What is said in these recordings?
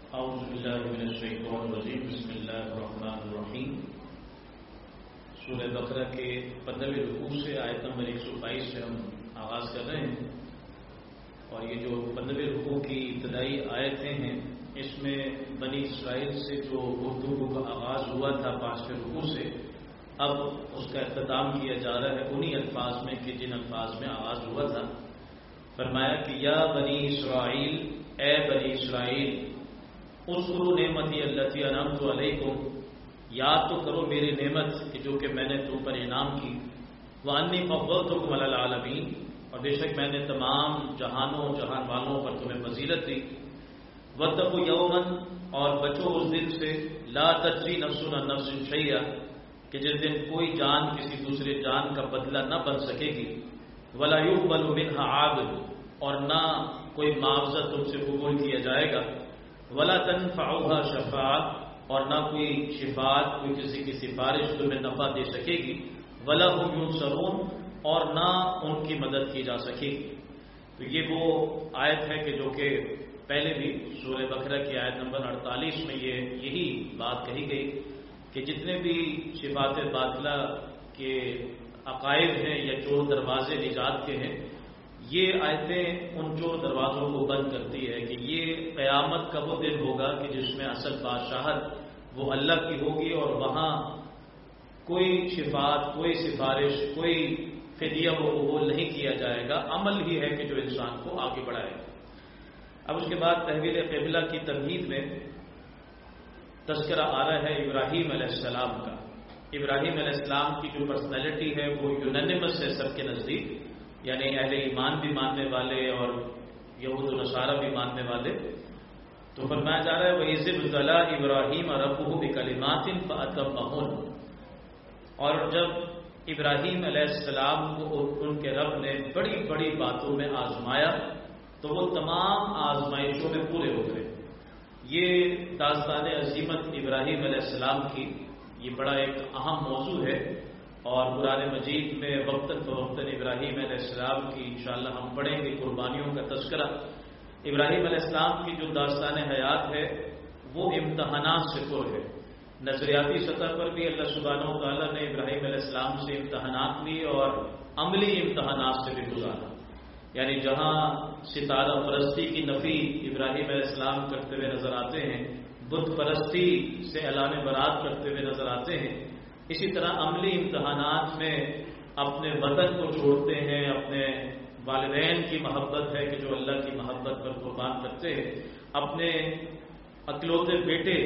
اعوذ باللہ من الشیطان الرجیم بسم اللہ الرحمن الرحیم سورہ بقرہ کے 15ویں رکوع سے آیت نمبر 122 سے ہم آغاز کر رہے ہیں، اور یہ جو 15ویں رکوع کی ابتدائی آیتیں ہیں اس میں بنی اسرائیل سے جو گفتگو کا آغاز ہوا تھا 5ویں رکوع سے، اب اس کا اختتام کیا جا رہا ہے انہی الفاظ میں کہ جن الفاظ میں آغاز ہوا تھا۔ فرمایا کہ یا بنی اسرائیل، اے بنی اسرائیل، اذکروا نعمتی التی انعمت علیکم، یاد تو کرو میری نعمت کہ جو کہ میں نے تم پر انعام کی، وانی فضلتکم علی العالمین، اور بے شک میں نے تمام جہانوں جہان والوں پر تمہیں فضیلت دی، واتقوا یوما، اور بچو اس دن سے، لا تجزی نفس عن نفس شیئا، کہ جس دن کوئی جان کسی دوسرے جان کا بدلہ نہ بن سکے گی، ولا یقبل منها عادل، اور نہ کوئی معاوضہ تم سے قبول کیا جائے گا، ولا تنفعها شفاعت، اور نہ کوئی شفاعت، کوئی کسی کی سفارش تمہیں نفع دے سکے گی، ولا هم ينصرون، اور نہ ان کی مدد کی جا سکے گی۔ تو یہ وہ آیت ہے کہ جو کہ پہلے بھی سورہ بقرہ کی آیت نمبر 48 میں یہی بات کہی گئی کہ جتنے بھی صفات باطلہ کے عقائد ہیں یا چور دروازے نجات کے ہیں، یہ آیتیں ان چور دروازوں کو بند کرتی ہے کہ یہ قیامت کا وہ دن ہوگا کہ جس میں اصل بادشاہت وہ اللہ کی ہوگی، اور وہاں کوئی شفاعت، کوئی سفارش، کوئی فدیہ وہ قبول نہیں کیا جائے گا، عمل ہی ہے کہ جو انسان کو آگے بڑھائے گا۔ اب اس کے بعد تحویل قبلہ کی تمہید میں تذکرہ آ رہا ہے ابراہیم علیہ السلام کا۔ ابراہیم علیہ السلام کی جو پرسنالٹی ہے وہ یونانیمس ہے سب کے نزدیک، یعنی اہل ایمان بھی ماننے والے اور یہود و نصارہ بھی ماننے والے۔ تو فرمایا جا رہا ہے وَإِذِ ابْتَلَىٰ إِبْرَاهِيمَ رَبُّهُ بِكَلِمَاتٍ فَأَتَمَّهُنَّ، اور جب ابراہیم علیہ السلام کو ان کے رب نے بڑی بڑی باتوں میں آزمایا تو وہ تمام آزمائشوں میں پورے ہو گئے۔ یہ داستان عظیمت ابراہیم علیہ السلام کی یہ بڑا ایک اہم موضوع ہے، اور قرآن مجید میں وقتاً فوقتاً ابراہیم علیہ السلام کی انشاءاللہ ہم پڑھیں گے قربانیوں کا تذکرہ۔ ابراہیم علیہ السلام کی جو داستان حیات ہے وہ امتحانات سے پر ہے۔ نظریاتی سطح پر بھی اللہ سبحانہ و تعالیٰ نے ابراہیم علیہ السلام سے امتحانات لی اور عملی امتحانات سے بھی گزارا، یعنی جہاں ستارہ پرستی کی نفی ابراہیم علیہ السلام کرتے ہوئے نظر آتے ہیں، بت پرستی سے اعلان برات کرتے ہوئے نظر آتے ہیں، اسی طرح عملی امتحانات میں اپنے وطن کو چھوڑتے ہیں، اپنے والدین کی محبت ہے کہ جو اللہ کی محبت پر قربان کرتے ہیں، اپنے اکلوتے بیٹے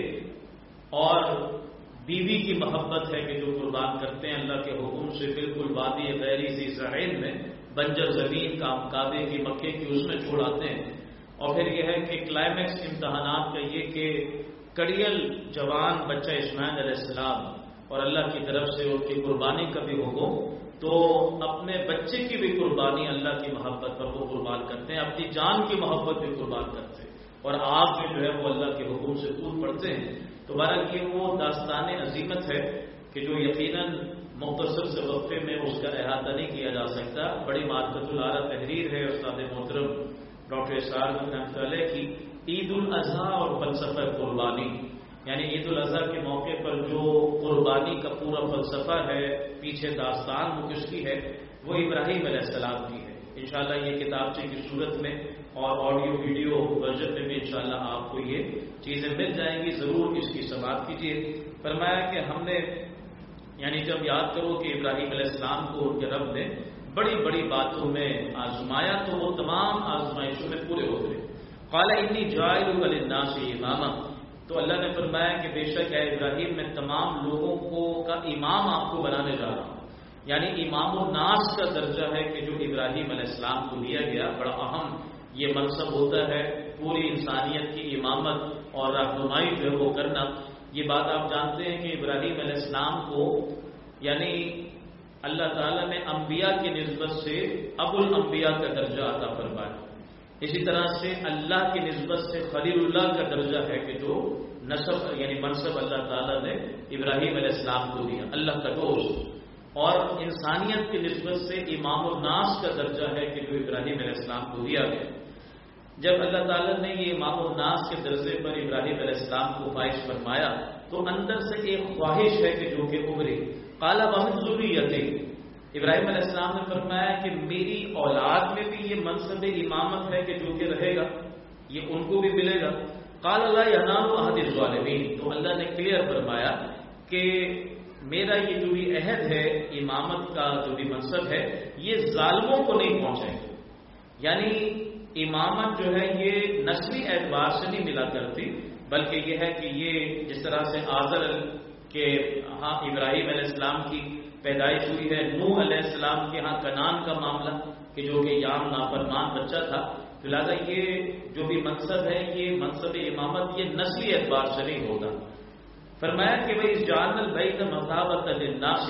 اور بیوی کی محبت ہے کہ جو قربان کرتے ہیں اللہ کے حکم سے بالکل وادی غیر ذی زرعین میں، بنجر زمین کا کعبے کی مکے کی اس میں چھوڑاتے ہیں۔ اور پھر یہ ہے کہ کلائمیکس امتحانات کا یہ کہ کڑیل جوان بچہ اسماعیل علیہ السلام اور اللہ کی طرف سے ان کی قربانی کا بھی حکم، تو اپنے بچے کی بھی قربانی اللہ کی محبت پر وہ قربان کرتے ہیں، اپنی جان کی محبت بھی قربان کرتے ہیں، اور آگ میں جو ہے وہ اللہ کے حکم سے کود پڑتے ہیں۔ تو بہرحال یہ وہ داستان عظیمت ہے کہ جو یقیناً مختصر سے وقفے میں اس کا احاطہ نہیں کیا جا سکتا۔ بڑی معرفت العالیٰ تحریر ہے استاد محترم ڈاکٹر اسرار رحمۃ اللہ کی، عید الاضحیٰ اور فلسفہ قربانی، یعنی عید الاضحیٰ کے موقع پر جو قربانی کا پورا فلسفہ ہے، پیچھے داستان وہ کس کی ہے، وہ ابراہیم علیہ السلام کی ہے۔ انشاءاللہ یہ کتابچے کی صورت میں اور آڈیو ویڈیو ورژن میں بھی انشاءاللہ آپ کو یہ چیزیں مل جائیں گی، ضرور اس کی سماعت کیجیے۔ فرمایا کہ ہم نے یعنی جب یاد کرو کہ ابراہیم علیہ السلام کو ان کے رب نے بڑی بڑی باتوں میں آزمایا تو وہ تمام آزمائشوں میں پورے ہو گئے۔ قال انی جاعلک للناس اماما، تو اللہ نے فرمایا کہ بے شک اے ابراہیم میں تمام لوگوں کو کا امام آپ کو بنانے جا رہا ہوں، یعنی امام الناس کا درجہ ہے کہ جو ابراہیم علیہ السلام کو دیا گیا، بڑا اہم یہ منصب ہوتا ہے، پوری انسانیت کی امامت اور رہنمائی جو ہے وہ کرنا۔ یہ بات آپ جانتے ہیں کہ ابراہیم علیہ السلام کو یعنی اللہ تعالیٰ نے انبیاء کی نسبت سے ابو الانبیاء کا درجہ عطا فرمایا، اسی طرح سے اللہ کی نسبت سے خلیل اللہ کا درجہ ہے کہ جو نسب یعنی منصب اللہ تعالیٰ نے ابراہیم علیہ السلام کو دیا، اللہ کا دوست، اور انسانیت کی نسبت سے امام الناس کا درجہ ہے کہ جو ابراہیم علیہ السلام کو دیا گیا۔ جب اللہ تعالیٰ نے یہ امام الناس کے درجے پر ابراہیم علیہ السلام کو فائز فرمایا تو اندر سے ایک خواہش ہے کہ جو کہ ابھری. قال ومن ذریتی، ابراہیم علیہ السلام نے فرمایا کہ میری اولاد میں بھی یہ منصب امامت ہے کہ جو کہ رہے گا، یہ ان کو بھی ملے گا. قال لا ینال احد الظالمین، تو اللہ نے کلیئر فرمایا کہ میرا یہ جو بھی عہد ہے امامت کا جو بھی منصب ہے یہ ظالموں کو نہیں پہنچے. یعنی امامت جو ہے یہ نسلی اعتبار سے نہیں ملا کرتی، بلکہ یہ ہے کہ یہ جس طرح سے آزر کے ہاں ابراہیم علیہ السلام کی پیدائش ہوئی ہے، نوح علیہ السلام کے ہاں کنان کا معاملہ کہ جو کہ یام نافرمان بچہ تھا، لہٰذا یہ جو بھی منصب ہے یہ منصب امامت یہ نسلی اعتبار سے نہیں ہوتا. فرمایا کہ بھائی جعلنا البیت مثابۃ للناس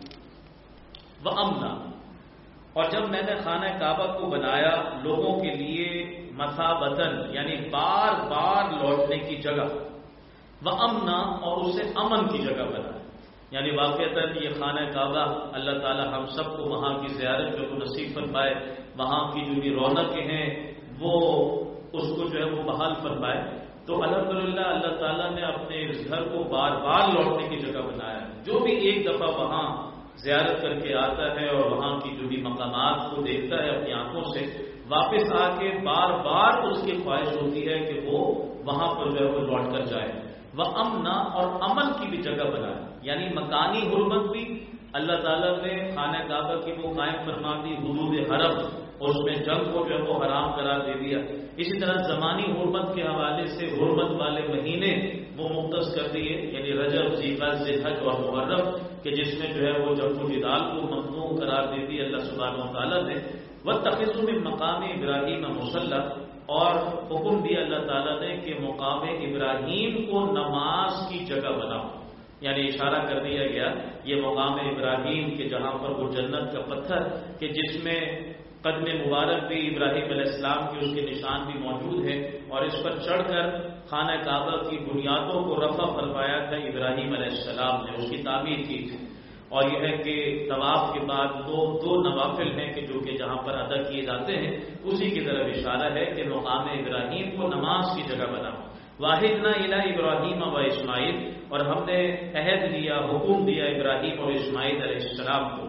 وامنا، اور جب میں نے خانہ کعبہ کو بنایا لوگوں کے لیے مثابتن یعنی بار بار لوٹنے کی جگہ، وامنا اور اسے امن کی جگہ بنایا. یعنی واقعتاً یہ خانہ کعبہ اللہ تعالی ہم سب کو وہاں کی زیارت جو نصیب فرمائے، وہاں کی جو بھی رونقیں ہیں وہ اس کو جو ہے وہ بحال فرمائے. تو الحمدللہ اللہ تعالیٰ نے اپنے اس گھر کو بار بار لوٹنے کی جگہ بنایا. جو بھی ایک دفعہ وہاں زیارت کر کے آتا ہے اور وہاں کی جو بھی مقامات کو دیکھتا ہے اپنی آنکھوں سے، واپس آ کے بار بار اس کی خواہش ہوتی ہے کہ وہ وہاں پر جو ہے وہ لوٹ کر جائے. وہ امنا اور امن کی بھی جگہ بنائے، یعنی مکانی حرمت بھی اللہ تعالیٰ نے خانہ کعبہ کی وہ قائم فرما دی، حدود حرم، اور اس میں جنگ کو جو ہے وہ حرام قرار دے دیا. اسی طرح زمانی حرمت کے حوالے سے حرمت والے مہینے وہ مختص کر دیے، یعنی رجب، ذیقعدہ، ذوالحج اور محرم، کہ جس میں جو ہے وہ جنگ و جدال کو ممنوع قرار دے دی اللہ سبحانہ و تعالیٰ نے. واتخذوا من مقام ابراہیم مصلی، اور حکم دیا اللہ تعالیٰ نے کہ مقام ابراہیم کو نماز کی جگہ بناؤ. یعنی اشارہ کر دیا گیا یہ مقام ابراہیم کے جہاں پر وہ جنت کا پتھر کہ جس میں قدم مبارک بھی ابراہیم علیہ السلام کے اس کے نشان بھی موجود ہے، اور اس پر چڑھ کر خانہ کعبہ کی بنیادوں کو رفع فرمایا تھا ابراہیم علیہ السلام نے، اس کی تعمیر کی تھی. اور یہ ہے کہ طواف کے بعد دو نوافل ہیں کہ جو کہ جہاں پر ادا کیے جاتے ہیں، اسی کی طرف اشارہ ہے کہ مقام ابراہیم کو نماز کی جگہ بناؤ. واحدنا الی ابراہیم و اسماعیل، اور ہم نے عہد دیا، حکم دیا ابراہیم اور اسماعیل علیہ السلام کو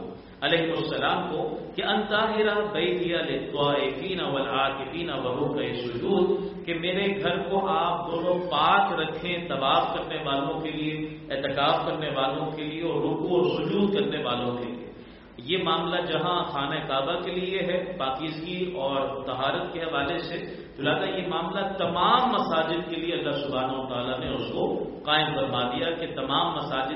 کہ ان طاہر بیتی للطائفین والعاکفین ورکع السجود، کہ میرے گھر کو آپ دونوں پاک رکھیں طواف کرنے والوں کے لیے، اعتکاف کرنے والوں کے لیے، اور رکوع اور سجود کرنے والوں کے لیے. یہ معاملہ جہاں خانہ کعبہ کے لیے ہے پاکیزگی اور طہارت کے حوالے سے، لہٰذا یہ معاملہ تمام مساجد کے لیے اللہ سبحانہ و تعالیٰ نے اس کو قائم فرما دیا کہ تمام مساجد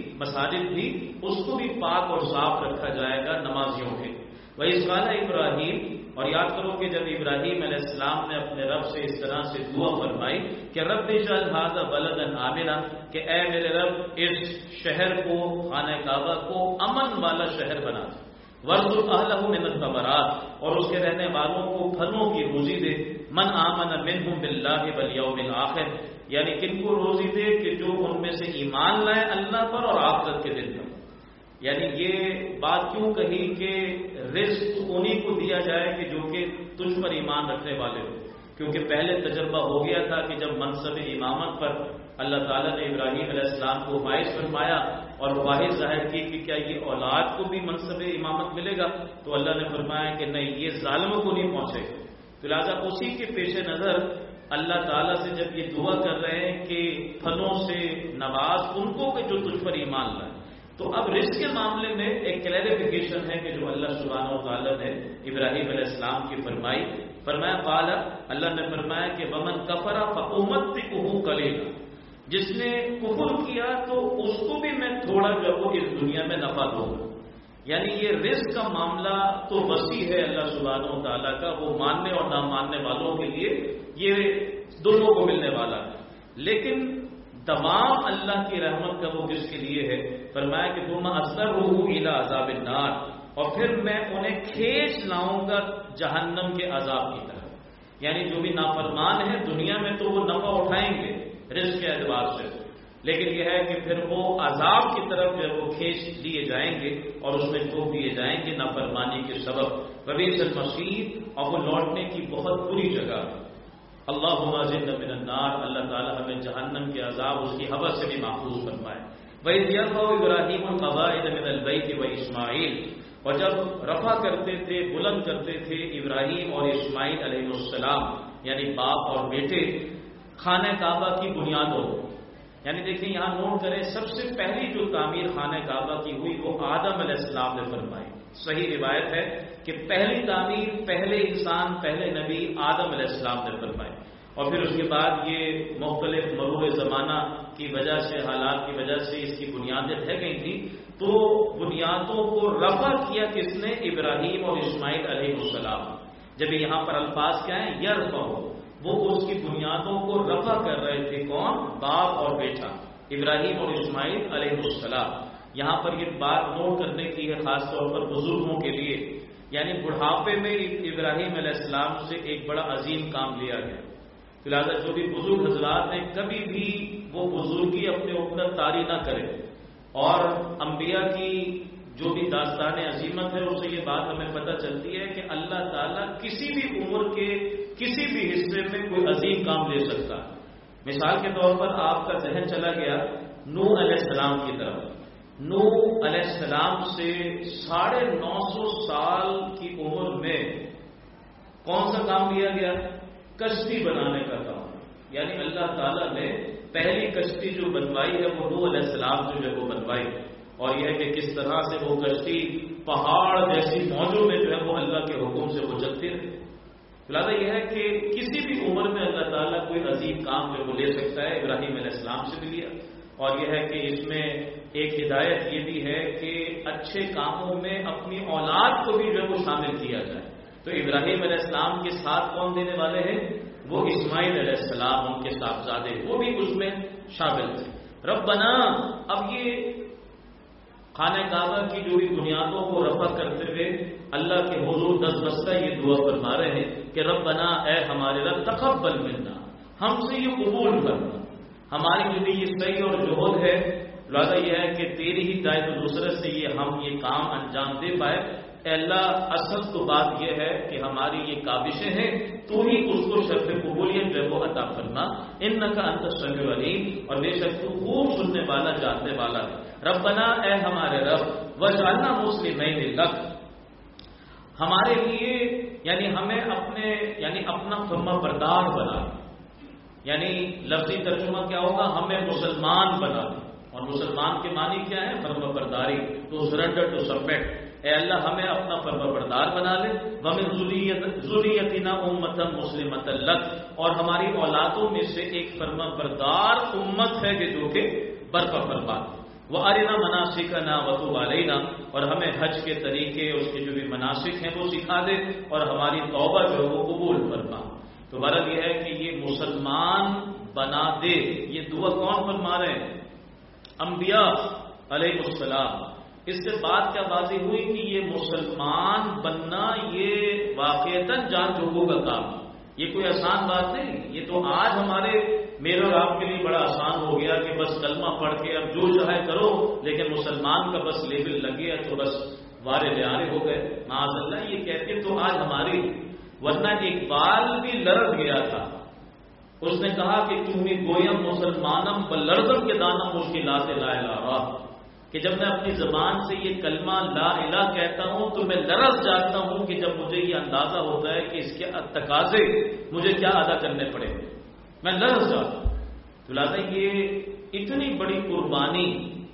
بھی اس کو بھی پاک اور صاف رکھا جائے گا نمازیوں کے. وَإِذْ قَالَ ابراہیم، اور یاد کرو کہ جب ابراہیم علیہ السلام نے اپنے رب سے اس طرح سے دعا فرمائی کہ رب اجعل ھذا بلدا آمنا، کہ اے میرے رب اس شہر کو، خانہ کعبہ کو امن والا شہر بنا دے، وارزق اہلہ من الثمرات، اور اس کے رہنے والوں کو پھلوں کی روزی دے، من آمن منہم باللہ والیوم الآخر، یعنی کن کو روزی دے کہ جو ان میں سے ایمان لائے اللہ پر اور آخرت کے دن پر. یعنی یہ بات کیوں کہی کہ رزق انہی کو دیا جائے کہ جو کہ تجھ پر ایمان رکھنے والے ہو، کیونکہ پہلے تجربہ ہو گیا تھا کہ جب منصب امامت پر اللہ تعالیٰ نے ابراہیم علیہ السلام کو فائز فرمایا اور خواہش ظاہر کی کہ کیا یہ اولاد کو بھی منصب امامت ملے گا، تو اللہ نے فرمایا کہ نہیں، یہ ظالموں کو نہیں پہنچے گا. تو لہٰذا اسی کے پیش نظر اللہ تعالیٰ سے جب یہ دعا کر رہے ہیں کہ پھلوں سے نواز ان کو کہ جو تجھ پر ایمان لائے، تو اب رزق کے معاملے میں ایک کلیریفیکیشن ہے کہ جو اللہ سبحانہ و تعالیٰ نے ابراہیم علیہ السلام کی فرمایا قال، اللہ نے فرمایا کہ ومن کفر فأمتعہ قلیلا، جس نے کفر کیا تو اس کو بھی میں تھوڑا جو وہ اس دنیا میں نفع دوں گا. یعنی یہ رزق کا معاملہ تو وسیع ہے اللہ سبحانہ و تعالیٰ کا، وہ ماننے اور نہ ماننے والوں کے لیے یہ دونوں کو ملنے والا ہے. لیکن تمام اللہ کی رحمت کا وہ کس کے لیے ہے؟ فرمایا کہ ثم اضطرہ الی عذاب النار، اور پھر میں انہیں کھینچ لاؤں گا جہنم کے عذاب کی طرف. یعنی جو بھی نافرمان ہے دنیا میں تو وہ نفع اٹھائیں گے رزق کے اعتبار سے، لیکن یہ ہے کہ پھر وہ عذاب کی طرف جو وہ کھینچ لیے جائیں گے اور اس میں ٹھوک دیے جائیں گے نافرمانی کے سبب. وبئس المصیر، اور وہ لوٹنے کی بہت بری جگہ. اللہم اجرنا من النار، اللہ تعالیٰ ہمیں جہنم کے عذاب اس کی حوث سے بھی محفوظ فرمائے۔ وَإِذْ يَرْفَعُ إِبْرَاهِيمُ الْقَوَاعِدَ مِنَ الْبَيْتِ وَإِسْمَاعِيلُ، اور جب رفع کرتے تھے، بلند کرتے تھے ابراہیم اور اسماعیل علیہ السلام یعنی باپ اور بیٹے خانہ کعبہ کی بنیادوں، یعنی دیکھیں یہاں نوٹ کریں، سب سے پہلی جو تعمیر خانہ کعبہ کی ہوئی وہ آدم علیہ السلام نے فرمائی۔ صحیح روایت ہے کہ پہلی تعمیر پہلے انسان پہلے نبی آدم علیہ السلام نے فرمائی، اور پھر اس کے بعد یہ مختلف مرور زمانہ کی وجہ سے، حالات کی وجہ سے اس کی بنیادیں ڈھہ گئی تھیں، تو بنیادوں کو رفع کیا کس نے؟ ابراہیم اور اسماعیل علیہ السلام۔ جب یہاں پر الفاظ کیا ہیں؟ یرفع، وہ اس کی بنیادوں کو رفع کر رہے تھے، کون؟ باپ اور بیٹا ابراہیم اور اسماعیل علیہ السلام۔ یہاں پر یہ بات نوٹ کرنے کی ہے خاص طور پر بزرگوں کے لیے، یعنی بڑھاپے میں ابراہیم علیہ السلام سے ایک بڑا عظیم کام لیا گیا۔ لہٰذا جو بھی بزرگ حضرات ہیں کبھی بھی وہ بزرگی اپنے اوپر طاری نہ کرے، اور انبیاء کی جو بھی داستان عظیمت ہے اس سے یہ بات ہمیں پتہ چلتی ہے کہ اللہ تعالیٰ کسی بھی عمر کے کسی بھی حصے میں کوئی عظیم کام لے سکتا ہے۔ مثال کے طور پر آپ کا ذہن چلا گیا نوح علیہ السلام کی طرف۔ نوح علیہ السلام سے 950 سال کی عمر میں کون سا کام لیا گیا؟ کشتی بنانے کا کام، یعنی اللہ تعالیٰ نے پہلی کشتی جو بنوائی ہے وہ نوح علیہ السلام جو ہے وہ بنوائی، اور یہ ہے کہ کس طرح سے وہ کشتی پہاڑ جیسی موجوں میں جو ہے وہ اللہ کے حکم سے وہ چلتی رہی۔ لہٰذا یہ ہے کہ کسی بھی عمر میں اللہ تعالیٰ کوئی عظیم کام جو وہ لے سکتا ہے، ابراہیم علیہ السلام سے بھی لیا، اور یہ ہے کہ اس میں ایک ہدایت یہ بھی ہے کہ اچھے کاموں میں اپنی اولاد کو بھی جو ہے وہ شامل کیا جائے۔ تو ابراہیم علیہ السلام کے ساتھ کون دینے والے ہیں؟ وہ اسماعیل علیہ السلام، ان کے صاحبزادے، وہ بھی اس میں شامل تھے۔ ربنا، اب یہ خانہ کعبہ کی جو بھی بنیادوں کو رفع کرتے ہوئے اللہ کے حضور دس بستہ یہ دعا فرما رہے ہیں کہ ربنا، اے ہمارے رب، تقبل منا، ہم سے یہ قبول کرنا، ہماری جو بھی یہ صحیح اور جہد ہے، لہٰذا یہ ہے کہ تیری ہی دعائت و نصرت سے ہم یہ کام انجام دے پائے۔ اے اللہ، اصل تو بات یہ ہے کہ ہماری یہ کابشیں ہیں، تو ہی اس کو شرف قبولیت جو ہے وہ عطا فرما۔ انکا انت السمیع العلیم، اور بے شک تو خوب سننے والا جاننے والا ہے۔ ربنا، اے ہمارے رب، وجعلنا مسلمین لک، ہمارے لیے یعنی ہمیں اپنا فرما بردار بنا، یعنی لفظی ترجمہ کیا ہوگا؟ ہمیں مسلمان بنا، اور مسلمان کے معنی کیا ہے؟ فرما برداری، ٹو سرنڈر، ٹو سبمٹ۔ اے اللہ، ہمیں اپنا فرما بردار بنا لے۔ وَمِن ذُرِّيَّتِنَا أُمَّةً مُسْلِمَةً لَكَ، اور ہماری اولادوں میں سے ایک فرما بردار امت ہے کہ جو کہ برپا فرما۔ وَأَرِنَا مَنَاسِكَنَا وَتُبْ عَلَيْنَا، اور ہمیں حج کے طریقے، اس کے جو بھی مناسک ہیں وہ سکھا دے، اور ہماری توبہ جو ہے وہ قبول فرما۔ تو غرض یہ ہے کہ یہ مسلمان بنا دے، یہ دعا کون فرما رہے ہیں؟ انبیاء علیہ السلام۔ اس سے بات کیا واضح ہوئی کہ یہ مسلمان بننا یہ واقعتاً جان جوگوں کا کام، یہ کوئی آسان بات نہیں۔ یہ تو آج ہمارے میرے اور آپ کے لیے بڑا آسان ہو گیا کہ بس کلمہ پڑھ کے اب جو چاہے کرو، لیکن مسلمان کا بس لیبل لگ گیا تو بس وارے لیارے ہو گئے۔ معاذ اللہ، یہ کہتے تو آج ہماری، ورنہ اقبال بھی لرز گیا تھا، اس نے کہا کہ تمہیں گویم مسلمانم بلردم کے دانا مشکلات لا الہ، کہ جب میں اپنی زبان سے یہ کلمہ لا الہ کہتا ہوں تو میں لرز جاتا ہوں کہ جب مجھے یہ اندازہ ہوتا ہے کہ اس کے تقاضے مجھے کیا ادا کرنے پڑے، میں لرز جاتا ہوں۔ تو لہٰذا یہ اتنی بڑی قربانی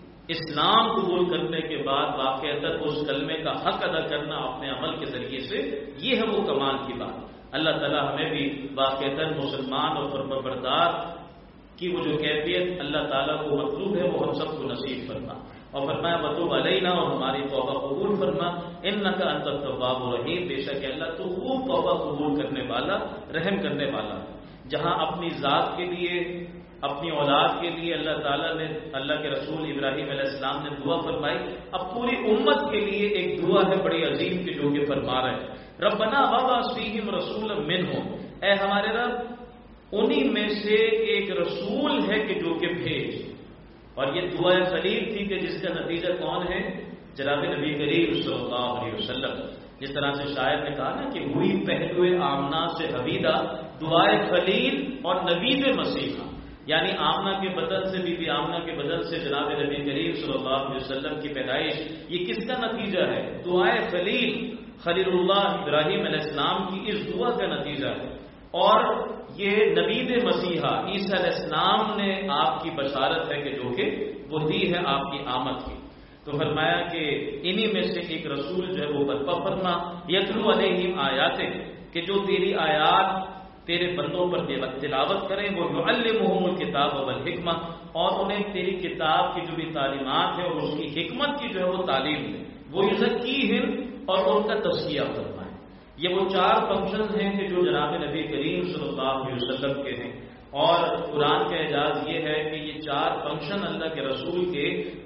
اسلام قبول کرنے کے بعد واقعتاً اس کلمے کا حق ادا کرنا اپنے عمل کے ذریعے سے، یہ ہے وہ کمال کی بات۔ اللہ تعالیٰ ہمیں بھی واقعتاً مسلمان اور فرما بردار کی وہ جو کیفیت اللہ تعالیٰ کو مطلوب ہے وہ ہم سب کو نصیب فرما، اور فرمایا وتوب علینا، اور ہماری توبہ قبول فرما۔ انک انت التواب الرحیم، بے شک اللہ تو خوب توبہ قبول کرنے والا، رحم کرنے والا۔ جہاں اپنی ذات کے لیے، اپنی اولاد کے لیے اللہ تعالیٰ نے، اللہ کے رسول ابراہیم علیہ السلام نے دعا فرمائی، اب پوری امت کے لیے ایک دعا ہے بڑی عظیم کہ جو کہ فرما رہے ہیں ربنا وابعث فیہم رسولا منہم، اے ہمارے رب انہی میں سے ایک رسول ہے کہ جو کہ بھیج۔ اور یہ دعا خلیل تھی کہ جس کا نتیجہ کون ہے؟ جناب نبی کریم صلی اللہ علیہ وسلم۔ جس طرح سے شاعر نے کہا نا کہ ہوئی پہلوے آمنا سے حویدہ دعائے خلیل اور نبی مسیحا، یعنی آمنہ کے بدن سے، بی بی آمنہ کے بدن سے جناب نبی کریم صلی اللہ علیہ وسلم کی پیدائش، یہ کس کا نتیجہ ہے؟ دعائے خلیل، خلیل اللہ ابراہیم علیہ السلام کی اس دعا کا نتیجہ ہے۔ اور یہ نبی مسیحا عیسیٰ علیہ السلام نے آپ کی بشارت ہے کہ جو کہ وہ دی ہے آپ کی آمد کی۔ تو فرمایا کہ انہی میں سے ایک رسول جو ہے وہ برپا فرما، یتلو علیہم آیاتک، کہ جو تیری آیات تیرے بندوں پر تلاوت کریں، وہ یعلمہم الکتاب والحکمہ، اور انہیں تیری کتاب کی جو بھی تعلیمات ہے اور اس کی حکمت کی جو ہے وہ تعلیم دے، وہ یزکیہم، اور ان کا تزکیہ فرمائے۔ یہ وہ 4 فنکشن ہیں کہ جو جناب نبی کریم صلی اللہ علیہ وسلم کے ہیں، اور قرآن کا اعجاز یہ ہے کہ یہ 4 فنکشن اللہ کے رسول کے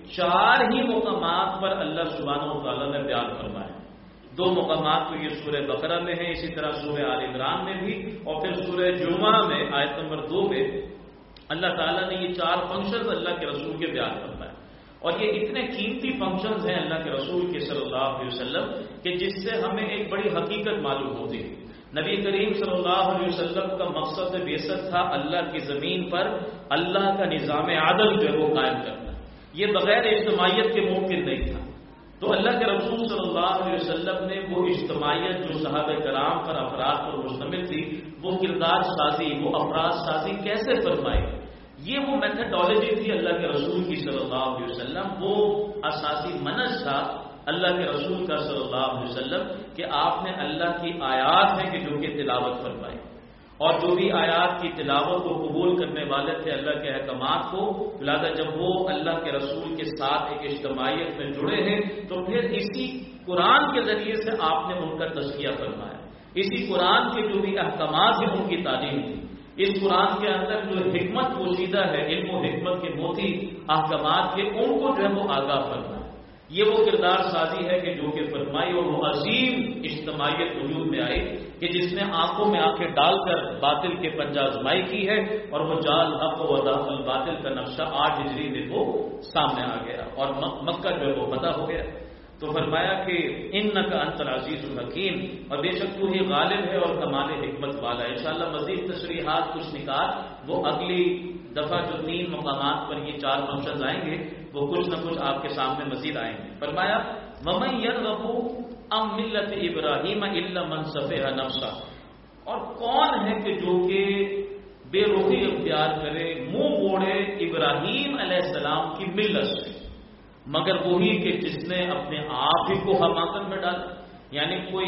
4 ہی مقامات پر اللہ سبحانہ و تعالیٰ نے بیان فرمائے۔ 2 مقامات تو یہ سورہ بقرہ میں ہیں، اسی طرح سورہ آل عمران میں بھی، اور پھر سورہ جمعہ میں آیت نمبر 2 میں اللہ تعالیٰ نے یہ 4 فنکشنز اللہ کے رسول کے بیان فرمائے۔ اور یہ اتنے قیمتی فنکشنز ہیں اللہ کے رسول کے صلی اللہ علیہ وسلم کہ جس سے ہمیں ایک بڑی حقیقت معلوم ہوتی ہے۔ نبی کریم صلی اللہ علیہ وسلم کا مقصد بعثت تھا اللہ کی زمین پر اللہ کا نظام عدل جو ہے وہ قائم کرنا، یہ بغیر اجتماعیت کے ممکن نہیں تھا۔ تو اللہ کے رسول صلی اللہ علیہ وسلم نے وہ اجتماعیت جو صحابہ کرام پر افراد پر مشتمل تھی، وہ کردار سازی، وہ افراد سازی کیسے فرمائی، یہ وہ میتھڈالوجی تھی اللہ کے رسول کی صلی اللہ علیہ وسلم، وہ اساسی منہج تھا اللہ کے رسول کا صلی اللہ علیہ وسلم کہ آپ نے اللہ کی آیات ہے کہ جو کہ تلاوت فرمائی، اور جو بھی آیات کی تلاوت کو قبول کرنے والے تھے اللہ کے احکامات کو، لہٰذا جب وہ اللہ کے رسول کے ساتھ ایک اجتماعیت میں جڑے ہیں تو پھر اسی قرآن کے ذریعے سے آپ نے ان کا تزکیہ فرمایا، اسی قرآن کے جو بھی احکامات ہیں ان کی تعلیم دی، اس قرآن کے اندر جو حکمت پوشیدہ ہے، علم و حکمت کے موتی احکامات کے، ان کو جو ہے وہ آگاہ فرمایا۔ یہ وہ کردار سازی ہے کہ جو کہ فرمائی، اور وہ عظیم اجتماعیت وجود میں آئی کہ جس نے آنکھوں میں آنکھیں ڈال کر باطل کے پنجہ آزمائی کی ہے، اور وہ جال حق و باطل کا نقشہ 8 ہجری میں وہ سامنے آ گیا اور مکہ جو ہے وہ فتح ہو گیا۔ تو فرمایا کہ انک انت العزیز الحکیم، اور بے شک تو ہی غالب ہے اور کمال حکمت والا ہے۔ انشاءاللہ مزید تشریحات کچھ نکات وہ اگلی دفعہ جو 3 مقامات پر یہ 4 فنکشنز آئیں گے وہ کچھ نہ کچھ آپ کے سامنے مزید آئیں گے۔ فرمایا وَمَن يَرْغَبُ عَن مِّلَّةِ إِبْرَاهِيمَ إِلَّا مَن سَفِهَ نَفْسَهُ، اور کون ہے کہ جو کہ بے رخی اختیار کرے، منہ موڑے ابراہیم علیہ السلام کی ملت سے، مگر وہی کہ جس نے اپنے آپ ہی کو حماقت میں ڈالا، یعنی کوئی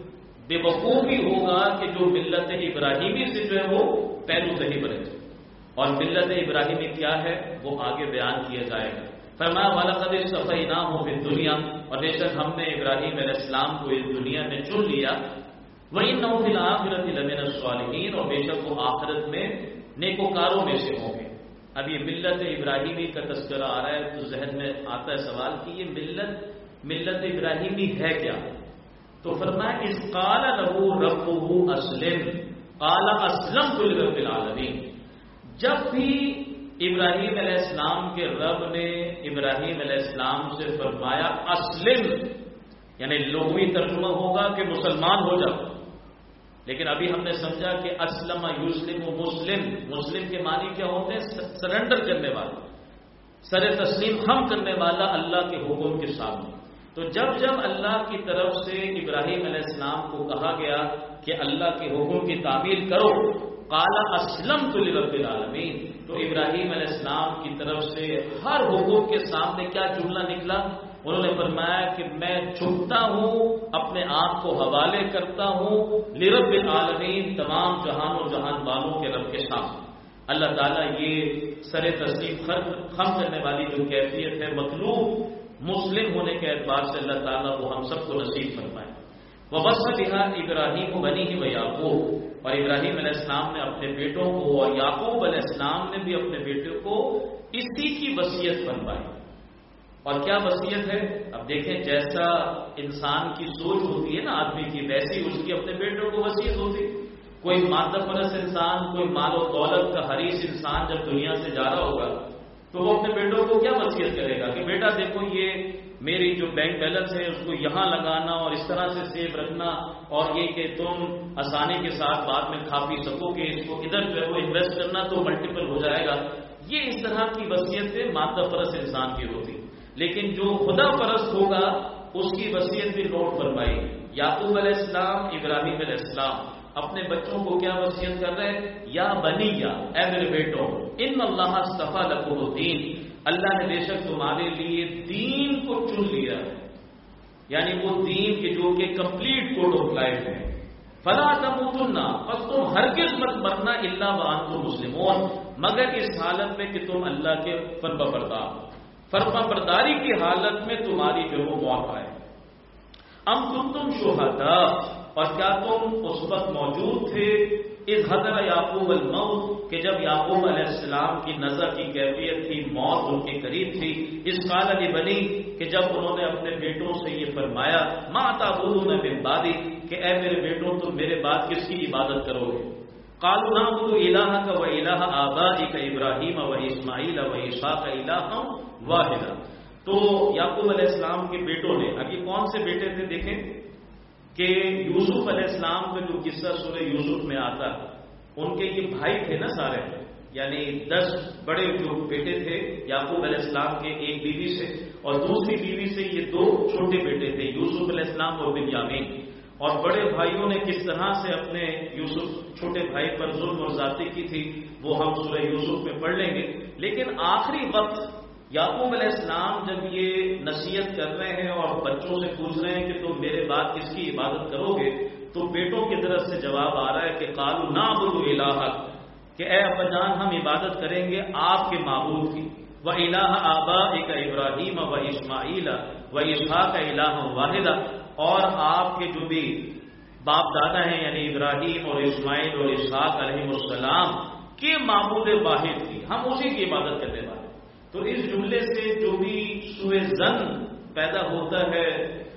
بے وقوفی ہوگا کہ جو ملت ابراہیمی سے جو ہے وہ پہلو دہی بنے تھے، اور ملت ابراہیمی کیا ہے وہ آگے بیان کیا جائے گا۔ فرمایا وَلَقَدِ اصْطَفَيْنَاهُ فِي الدُّنْيَا، اور بے شک ہم نے ابراہیم علیہ السلام کو اس دنیا میں چن لیا، وَإِنَّهُ فِي الْآخِرَةِ لَمِنَ الصَّالِحِينَ، اور بے شک وہ آخرت میں نیکوکاروں میں سے ہوں گے۔ اب یہ ملت ابراہیمی کا تذکرہ آ رہا ہے تو ذہن میں آتا ہے سوال کہ یہ ملت ابراہیمی ہے کیا؟ تو فرمایا اذ قال له ربه اسلم قال اسلمت لرب العالمین، جب بھی ابراہیم علیہ السلام کے رب نے ابراہیم علیہ السلام سے فرمایا اسلم، یعنی لغوی ترجمہ ہوگا کہ مسلمان ہو جاؤ، لیکن ابھی ہم نے سمجھا کہ اسلم یسلم و مسلم کے معنی کیا ہوتے ہیں؟ سرنڈر کرنے والا، سر تسلیم خم کرنے والا اللہ کے حکم کے سامنے۔ تو جب اللہ کی طرف سے ابراہیم علیہ السلام کو کہا گیا کہ اللہ کے حکم کی تعمیل کرو، قال اسلمت لرب العالمین، تو ابراہیم علیہ السلام کی طرف سے ہر حکم کے سامنے کیا جملہ نکلا؟ انہوں نے فرمایا کہ میں جھکتا ہوں، اپنے آپ کو حوالے کرتا ہوں لرب العالمین، تمام جہان و جہان والوں کے رب کے سامنے۔ اللہ تعالیٰ یہ سر تسلیم خم کرنے والی جو کیفیت ہے مطلوب مسلم ہونے کے اعتبار سے اللہ تعالیٰ وہ ہم سب کو نصیب فرمائے۔ وَوَصَّى بِهَا إِبْرَاهِيمُ بَنِيهِ وَيَعْقُوبُ، اور ابراہیم علیہ السلام نے اپنے بیٹوں کو اور یعقوب علیہ السلام نے بھی اپنے بیٹوں کو اسی کی وصیت فرمائی۔ اور کیا وصیت ہے؟ اب دیکھیں جیسا انسان کی سوچ ہوتی ہے نا آدمی کی، ویسی اس کی اپنے بیٹوں کو وصیت ہوتی۔ کوئی مادہ پرست انسان، کوئی مال و دولت کا حریص انسان جب دنیا سے جا رہا ہوگا تو وہ اپنے بیٹوں کو کیا وصیت کرے گا کہ بیٹا دیکھو یہ میری جو بینک بیلنس ہے اس کو یہاں لگانا اور اس طرح سے سیو رکھنا، اور یہ کہ تم آسانی کے ساتھ بعد میں کھا پی سکو کہ اس کو ادھر جو ہے وہ انویسٹ کرنا تو ملٹیپل ہو جائے گا. یہ اس طرح کی وصیتیں مادہ پرست انسان کی ہوتی. لیکن جو خدا پرست ہوگا اس کی وصیت بھی نوٹ فرمائی. یعقوب علیہ السلام، ابراہیم علیہ السلام اپنے بچوں کو کیا وصیت کر رہے ہیں؟ یا بنی، یا اے میرے بیٹوں، ان اللہ اصطفیٰ لکم الدین، اللہ نے بے شک تمہارے لیے دین کو چن لیا ہے، یعنی وہ دین کے جو کہ کمپلیٹ کوڈ آف لائف ہے. فلا تموتن، پس تم ہرگز مت مرنا الا وانتم مسلمون، مگر اس حالت میں کہ تم اللہ کے فرما برداری کی حالت میں تمہاری جو وہ موت آئے. ام کنتم شہداء، اور کیا تم اس وقت موجود تھے اذ حضر یعقوب الموت، کہ جب یعقوب علیہ السلام کی نظر کی کیفیت تھی، موت ان کے قریب تھی. اذ قال لبنی، کہ جب انہوں نے اپنے بیٹوں سے یہ فرمایا، ما تعبدون من بعدی، کہ اے میرے بیٹوں تم میرے بعد کس کی عبادت کرو گے؟ قالوا نعبد الہک و الہ آبائک ابراہیم و اسماعیل و اسحاق الہا واحدا. تو یعقوب علیہ السلام کے بیٹوں نے، اب یہ کون سے بیٹے تھے دیکھیں کہ یوسف علیہ السلام کا جو قصہ سورہ یوسف میں آتا ہے، ان کے یہ بھائی تھے نا سارے، یعنی 10 بڑے جو بیٹے تھے یعقوب علیہ السلام کے، ایک بیوی سے اور دوسری بیوی سے یہ 2 چھوٹے بیٹے تھے یوسف علیہ السلام اور بنیامین. اور بڑے بھائیوں نے کس طرح سے اپنے یوسف چھوٹے بھائی پر ظلم اور زیادتی کی تھی وہ ہم سورہ یوسف میں پڑھ لیں گے. لیکن آخری وقت یعقوب علیہ السلام جب یہ نصیحت کر رہے ہیں اور بچوں سے پوچھ رہے ہیں کہ تم میرے بعد کس کی عبادت کرو گے، تو بیٹوں کی طرف سے جواب آ رہا ہے کہ قالوا نعبد الہک، کہ اے ابا جان ہم عبادت کریں گے آپ کے معبود کی، و الہ آبائک ابراہیم و اسماعیل و اسحاق الہا واحدا، اور آپ کے جو بھی باپ دادا ہیں یعنی ابراہیم اور اسماعیل اور اسحاق علیہ السلام کے معبود واحد کی، ہم اسی کی عبادت کرنے والے. تو اس جملے سے جو بھی سوء ظن پیدا ہوتا ہے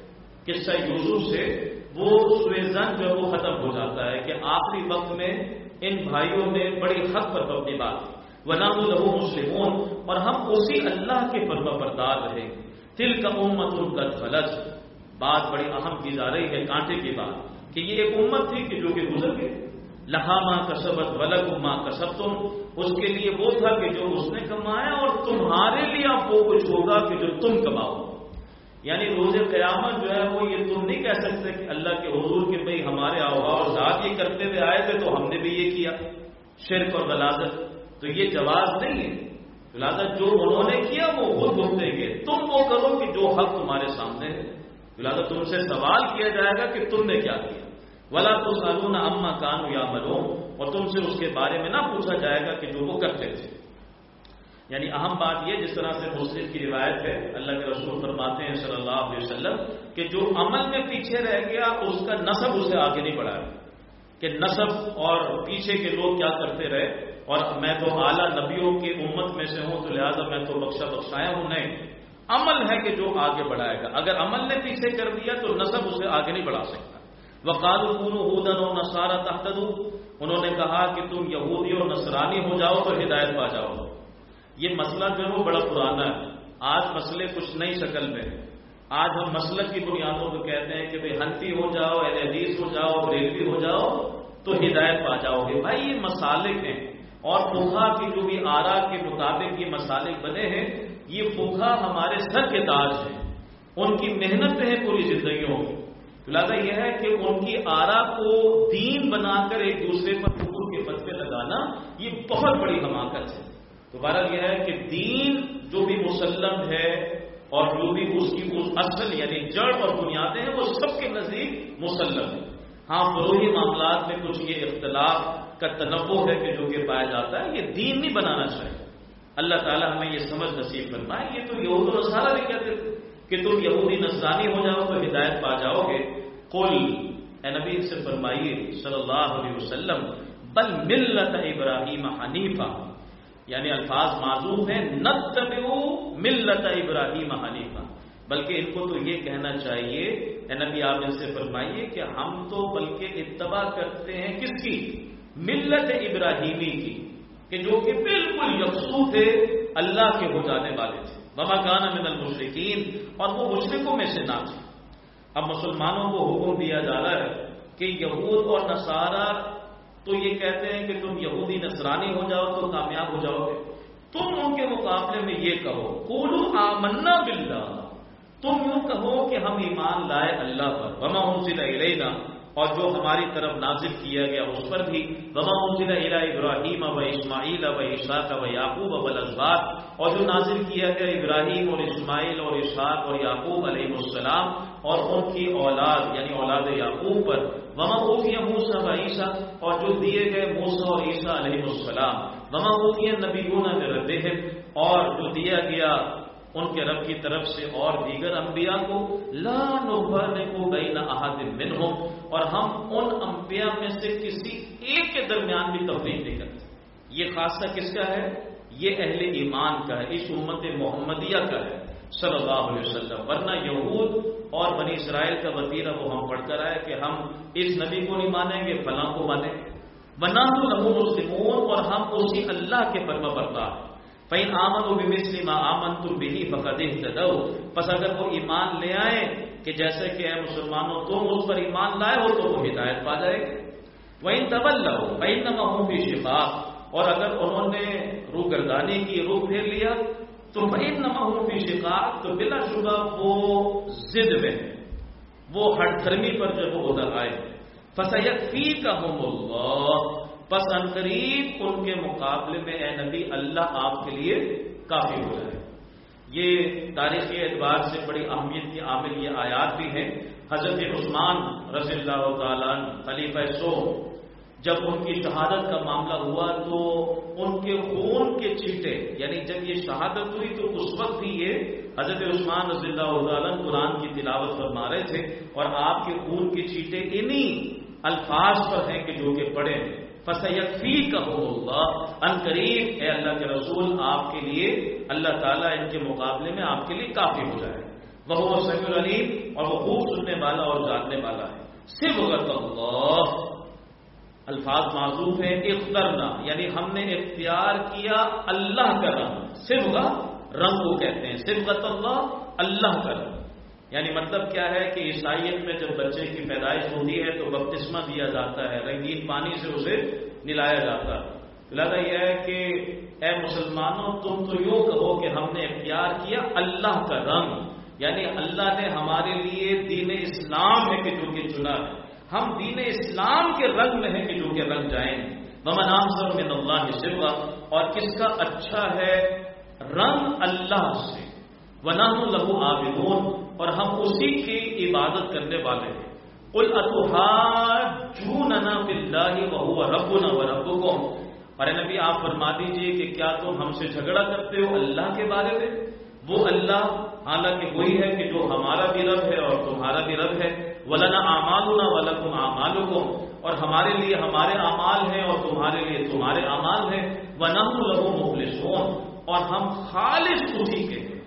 قصہ یوسف سے، وہ سوء ظن جو وہ ختم ہو جاتا ہے کہ آخری وقت میں ان بھائیوں نے بڑی حق پر اپنی بات کی. وَنَحْنُ لَهُ مُسْلِمُونَ، اور ہم اسی اللہ کے فرما بردار رہے. تِلْكَ أُمَّةٌ قَدْ خَلَتْ، بات بڑی اہم کی جا رہی ہے کانٹے کی بات کہ یہ ایک امت تھی کہ جو کہ گزر گئی. لَهَا مَا كَسَبَتْ وَلَكُمْ مَا كَسَبْتُمْ، اس کے لیے وہ تھا کہ جو اس نے کمایا اور تمہارے لیے وہ کچھ ہوگا کہ جو تم کماؤ. یعنی روز قیامت جو ہے وہ یہ تم نہیں کہہ سکتے کہ اللہ کے حضور کے بھئی ہمارے آباء و اجداد یہ کرتے ہوئے آئے تھے تو ہم نے بھی یہ کیا، شرک اور غلاظت. تو یہ جواز نہیں ہے. لہٰذا جو انہوں نے کیا وہ خود بھگتیں گے، تم وہ کرو کہ جو حق تمہارے سامنے ہے. لہٰذا تم سے سوال کیا جائے گا کہ تم نے کیا کیا. وَلَا تُسْأَلُونَ عَمَّا كَانُوا يَعْمَلُونَ، اور تم سے اس کے بارے میں نہ پوچھا جائے گا کہ جو وہ کرتے تھے. یعنی اہم بات یہ، جس طرح سے مسلم کی روایت ہے، اللہ کے رسول فرماتے ہیں صلی اللہ علیہ وسلم کہ جو عمل میں پیچھے رہ گیا اس کا نسب اسے آگے نہیں بڑھایا، کہ نسب اور پیچھے کے لوگ کیا کرتے رہے اور میں تو اعلیٰ نبیوں کی امت میں سے ہوں تو لہٰذا میں تو بخشایا ہوں. نہیں، عمل ہے کہ جو آگے بڑھائے گا. اگر عمل نے پیچھے کر دیا تو نسب اسے آگے نہیں بڑھا سکتا. وَقَالُوا كُونُوا هُودًا وَنَصَارَىٰ تَهْتَدُوا، انہوں نے کہا کہ تم یہودی اور نصرانی ہو جاؤ تو ہدایت پا جاؤ. یہ مسئلہ جو ہے وہ بڑا پرانا ہے. آج مسئلے کچھ نئی شکل میں. آج ہم مسلک کی بنیادوں پہ کہتے ہیں کہ بھئی حنفی ہو جاؤ، اہل حدیث ہو جاؤ، بریلوی ہو جاؤ تو ہدایت پا جاؤ گے. بھائی یہ مسالک ہیں اور فقہا کی جو بھی آراء کے مطابق یہ مسالک بنے ہیں، یہ فقہا ہمارے سر کے تاج ہیں، ان کی محنت ہیں پوری زندگیوں کی. لہٰذا یہ ہے کہ ان کی آراء کو دین بنا کر ایک دوسرے پر کفر کے فتوے لگانا یہ بہت بڑی حماقت ہے. تو بہرحال یہ ہے کہ دین جو بھی مسلم ہے اور جو بھی اس کی اصل یعنی جڑ اور بنیادیں ہیں وہ سب کے نزدیک مسلم ہے. ہاں فروعی معاملات میں کچھ یہ اختلاف کا تنوع ہے کہ جو کہ پایا جاتا ہے، یہ دین نہیں بنانا چاہیے. اللہ تعالیٰ ہمیں یہ سمجھ نصیب فرمائے. یہ تو یہود و نصارہ بھی کہتے تھے کہ تم یہودی نصرانی ہو جاؤ تو ہدایت پا جاؤ گے. قل، اے نبی سے فرمائیے صلی اللہ علیہ وسلم، بل ملت ابراہیم حنیفہ، یعنی الفاظ معذوف ہیں، نتبعوا ملت ابراہیم حنیفہ، بلکہ ان کو تو یہ کہنا چاہیے اے نبی آپ ان سے فرمائیے کہ ہم تو بلکہ اتباع کرتے ہیں کس کی؟ ملت ابراہیمی کی. کہ جو کہ بالکل یکسو تھے، اللہ کے ہو جانے والے تھے. وما کان من المشرکین، اور وہ مشرکوں میں سے نہ تھے. اب مسلمانوں کو حکم دیا جا رہا ہے کہ یہود اور نصارہ تو یہ کہتے ہیں کہ تم یہودی نصرانی ہو جاؤ تو کامیاب ہو جاؤ گے. تم ان کے مقابلے میں یہ کہو قولوا آمنا باللہ، تم یوں کہو کہ ہم ایمان لائے اللہ پر، وما انزل الینا، اور جو ہماری طرف نازل کیا گیا اس پر بھی، وما انزل الی ابراہیم و اسماعیل و اسحاق و یعقوب والاسباط، اور جو نازل کیا گیا ابراہیم اور اسماعیل اور اسحاق اور یعقوب علیہ السلام اور ان کی اولاد یعنی اولاد یعقوب پر، وما اوتی موسیٰ و عیسیٰ، اور جو دیے گئے موسیٰ اور عیسیٰ علیہ السلام، وما اوتی النبیون من ربہم، اور جو دیا گیا ان کے رب کی طرف سے اور دیگر انبیاء کو، لا نفرق بین احد منہم، اور ہم ان انبیاء میں سے کسی ایک کے درمیان بھی تفریق نہیں کرتے. یہ خاصہ کس کا ہے؟ یہ اہل ایمان کا ہے، اس امت محمدیہ کا ہے صلی اللہ علیہ وسلم. ورنہ یہود اور بنی اسرائیل کا وتیرہ وہ ہم پڑھ کر آئے کہ ہم اس نبی کو نہیں مانیں گے، فلاں کو مانیں گے. وَنَحْنُ لَهُ مُسْلِمُونَ، اور ہم اسی اللہ کے فرما بردار ہیں. فَإِنْ آمَنُوا بِمِثْلِ مَا آمَنْتُمْ بِهِ فَقَدِ اهْتَدَوْا، پس اگر وہ ایمان لے آئیں کہ جیسے کہ اے مسلمانوں تم اس پر ایمان لائے ہو تو وہ ہدایت پا جائے گے. وَإِنْ تَوَلَّوْا فَإِنَّمَا هُمْ فِي شِقَاقٍ، اور اگر انہوں نے روگردانی کی، رخ پھیر لیا تو فَإِنَّمَا هُمْ فِي شِقَاقٍ، تو بلا شبہ وہ ضد میں ہیں، وہ ہٹ دھرمی پر جب وہ ادھر آئے. فَسَيَكْفِيكَهُمُ اللَّهُ، پس عنقریب ان کے مقابلے میں اے نبی اللہ آپ کے لیے کافی ہو جائے. یہ تاریخی اعتبار سے بڑی اہمیت کی عامل یہ آیات بھی ہیں. حضرت عثمان رضی اللہ تعالیٰ عنہ خلیفہ سوم، جب ان کی شہادت کا معاملہ ہوا تو ان کے خون کے چھینٹے، یعنی جب یہ شہادت ہوئی تو اس وقت بھی یہ حضرت عثمان رضی اللہ تعالیٰ عنہ قرآن کی تلاوت فرما رہے تھے اور آپ کے خون کے چھینٹے انہی الفاظ پر ہیں کہ جو کہ پڑھیں فَسَيَكْفِيكَهُمُ اللَّهُ، عنقریب اے اللہ کے رسول آپ کے لیے اللہ تعالیٰ ان کے مقابلے میں آپ کے لیے کافی ہو جائے. وَهُوَ السَّمِيعُ الْعَلِيمُ، اور وہ خوب سننے والا اور جاننے والا ہے. صِبْغَةَ اللَّهِ، الفاظ معذوف ہیں. اخترنا یعنی ہم نے اختیار کیا اللہ کا رنگ. صبغہ رنگ کو کہتے ہیں، صبغۃ اللہ اللہ کا رنگ. یعنی مطلب کیا ہے کہ عیسائیت میں جب بچے کی پیدائش ہوتی ہے تو بپتسمہ دیا جاتا ہے، رنگین پانی سے اسے نلایا جاتا ہے. لہذا یہ ہے کہ اے مسلمانوں تم تو یوں کہو کہ ہم نے اختیار کیا اللہ کا رنگ، یعنی اللہ نے ہمارے لیے دین اسلام ہے کہ جو کہ چنا ہے، ہم دین اسلام کے رنگ میں ہیں کہ جو کہ رنگ جائیں. وَمَنْ أَحْسَنُ مِنَ اللَّهِ صِبْغَةً، اور کس کا اچھا ہے رنگ اللہ سے. وَنَحْنُ لَهُ عَابِدُونَ، اور ہم اسی کی عبادت کرنے والے ہیں. قُلْ أَتُحَاجُّونَنَا فِي اللَّهِ وَهُوَ رَبُّنَا وَرَبُّكُمْ، اور اے نبی آپ فرما دیجئے کہ کیا تم ہم سے جھگڑا کرتے ہو اللہ کے بارے میں؟ وہ اللہ حالانکہ وہی ہے کہ جو ہمارا بھی رب ہے اور تمہارا بھی رب ہے. وَلَنَا أَعْمَالُنَا وَلَكُمْ أَعْمَالُكُمْ، اور ہمارے لیے ہمارے اعمال ہیں اور تمہارے لیے تمہارے اعمال ہیں. وَنَحْنُ لَهُ مُخْلِصُونَ، اور ہم خالص اسی کے ہیں.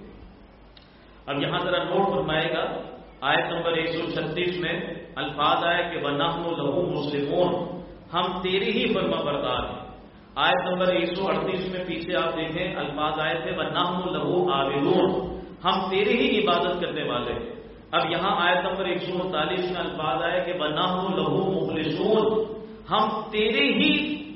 اب یہاں ذرا نوٹ فرمائے گا، آیت نمبر 136 میں الفاظ آئے کہ وَنَحْنُ لَهُ مُسْلِمُونَ، ہم تیرے ہی فرما بردار ہیں. آیت نمبر 138 میں پیچھے آپ دیکھیں الفاظ آئے تھے وَنَحْنُ لَهُ عَابِدُونَ، ہم تیرے ہی عبادت کرنے والے ہیں. اب یہاں آیت نمبر 139 میں الفاظ آئے کہ وَنَحْنُ لَهُ مُخْلِصُونَ، ہم تیرے ہی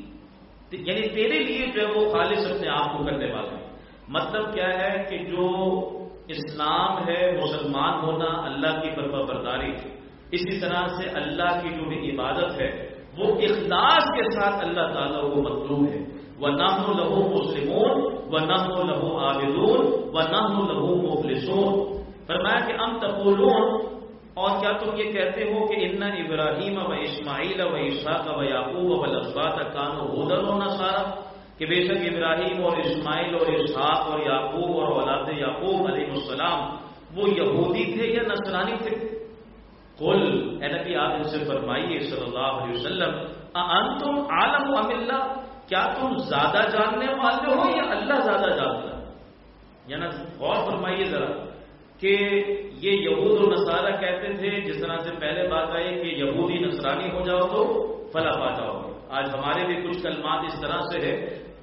یعنی تیرے لیے جو ہے وہ خالص اپنے آپ کو کرنے والے ہیں. مطلب کیا ہے کہ جو اسلام ہے، مسلمان ہونا، اللہ کی فرما برداری، اسی طرح سے اللہ کی جو بھی عبادت ہے وہ اخلاص کے ساتھ اللہ تعالیٰ کو مطلوب ہے. وَنَحْنُ لَهُ مُسْلِمُونَ وَنَحْنُ لَهُ عَابِدُونَ وَنَحْنُ لَهُ مُخْلِصُونَ. فرمایا کہ ام تقولون، اور کیا تم یہ کہتے ہو کہ ان ابراہیم و اسماعیل و اسحاق و یعقوب والاسباط کانوا ھودا ونصارا، کہ بے شک ابراہیم اور اسماعیل اور اسحاق اور یعقوب اور اولاد یعقوب علیہ السلام وہ یہودی تھے یا نصرانی تھے؟ قل، اے نبی آپ ان سے فرمائیے صلی اللہ علیہ وسلم، اانتم عالم ام اللہ، کیا تم زیادہ جاننے والے ہو یا اللہ زیادہ جانتا ہے؟ یعنی غور فرمائیے ذرا کہ یہ یہود و نصارہ کہتے تھے، جس طرح سے پہلے بات آئی کہ یہودی نصرانی ہو جاؤ تو فلاح پا جاؤ گے. آج ہمارے بھی کچھ کلمات اس طرح سے ہے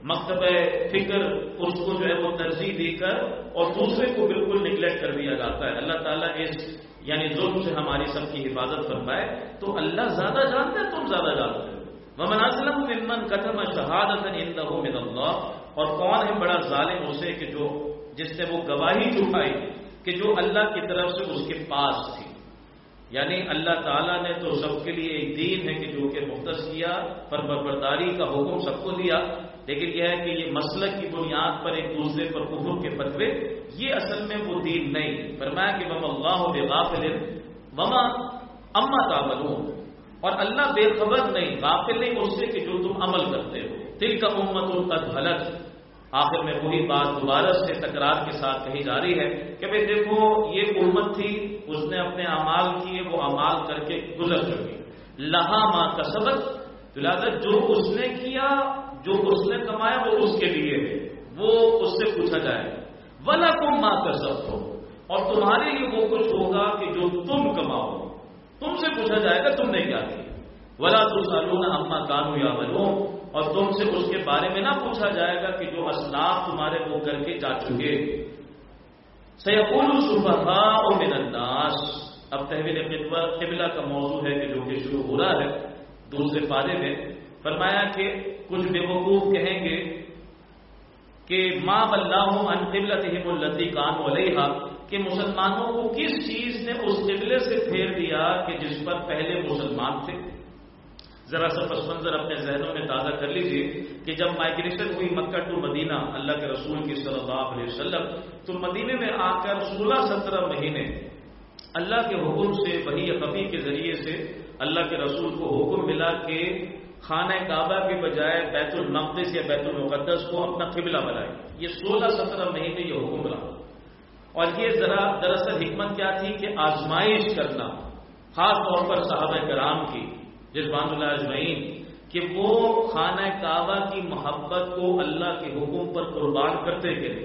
مکتبہ فکر اس کو جو ہے وہ ترجیح دے کر اور دوسرے کو بالکل نگلیکٹ کر دیا جاتا ہے. اللہ تعالیٰ اس یعنی ظلم سے ہماری سب کی حفاظت فرمائے. تو اللہ زیادہ جانتے ہیں، تم زیادہ جانتے ہو. وَمَنْ أَظْلَمُ مِمَّنْ كَتَمَ شَهَادَةً عِندَهُ مِنَ اللَّهِ، اور کون ہے بڑا ظالم اسے کہ جس نے وہ گواہی چھپائی کہ جو اللہ کی طرف سے اس کے پاس تھی. یعنی اللہ تعالیٰ نے تو سب کے لیے ایک دین ہے کہ جو کہ مختص کیا، فرمانبرداری کا حکم سب کو دیا، لیکن یہ ہے کہ یہ مسلک کی بنیاد پر ایک دوسرے پر کفر کے فتوے، یہ اصل میں وہ دین نہیں. فرمایا کہ وَمَا اللَّهُ بِغَافِلٍ وَمَا عَمَّا تَعْمَلُونَ، اور اللہ بے خبر نہیں، غافل نہیں اس سے کہ جو تم عمل کرتے ہو. تِلْكَ أُمَّةٌ قَدْ خَلَتْ، آخر میں وہی بات دوبارہ سے تکرار کے ساتھ کہی جا رہی ہے کہ بھئی دیکھو یہ امت تھی، اس نے اپنے اعمال کیے، وہ اعمال کر کے گزر چکی. لہا ما کسبت، لہذا جو اس نے کیا، جو اس نے کمایا وہ اس کے لیے ہے، وہ اس سے پوچھا جائے. وَلَكُمْ مَا كَسَبْتُمْ، اور تمہارے لیے وہ کچھ ہوگا کہ جو تم کماؤ، تم سے پوچھا جائے گا تم نے کیا کیا. وَلَا تُسْأَلُونَ عَمَّا كَانُوا يَعْمَلُونَ، اور تم سے اس کے بارے میں نہ پوچھا جائے گا کہ جو اسلاف تمہارے وہ کر کے جا چکے. سَيَقُولُ السُّفَهَاءُ مِنَ النَّاسِ، اب تحویل قبلہ کا موضوع ہے کہ جو کہ شروع ہو رہا ہے دوسرے پارے میں. فرمایا کہ کچھ بے وقوف کہیں گے کہ ما ولاہم عن قبلتہم التی کانوا علیہا، کہ مسلمانوں کو کس چیز نے اس قبلے سے پھیر دیا کہ جس پر پہلے مسلمان تھے. ذرا سا پس منظر اپنے ذہنوں میں تازہ کر لیجئے کہ جب مائگریشن ہوئی مکہ ٹو مدینہ اللہ کے رسول کی صلی اللہ علیہ وسلم، تو مدینے میں آ کر 16-17 مہینے اللہ کے حکم سے وحی خفی کے ذریعے سے اللہ کے رسول کو حکم ملا کہ خانہ کعبہ کے بجائے بیت المقدس یا بیت المقدس کو اپنا قبلہ بنائے. یہ 16-17 مہینے یہ حکم رہا. اور یہ دراصل حکمت کیا تھی کہ آزمائش کرنا، خاص طور پر صحابہ کرام کی رضوان اللہ اجمعین، کہ وہ خانہ کعبہ کی محبت کو اللہ کے حکم پر قربان کرتے گئے.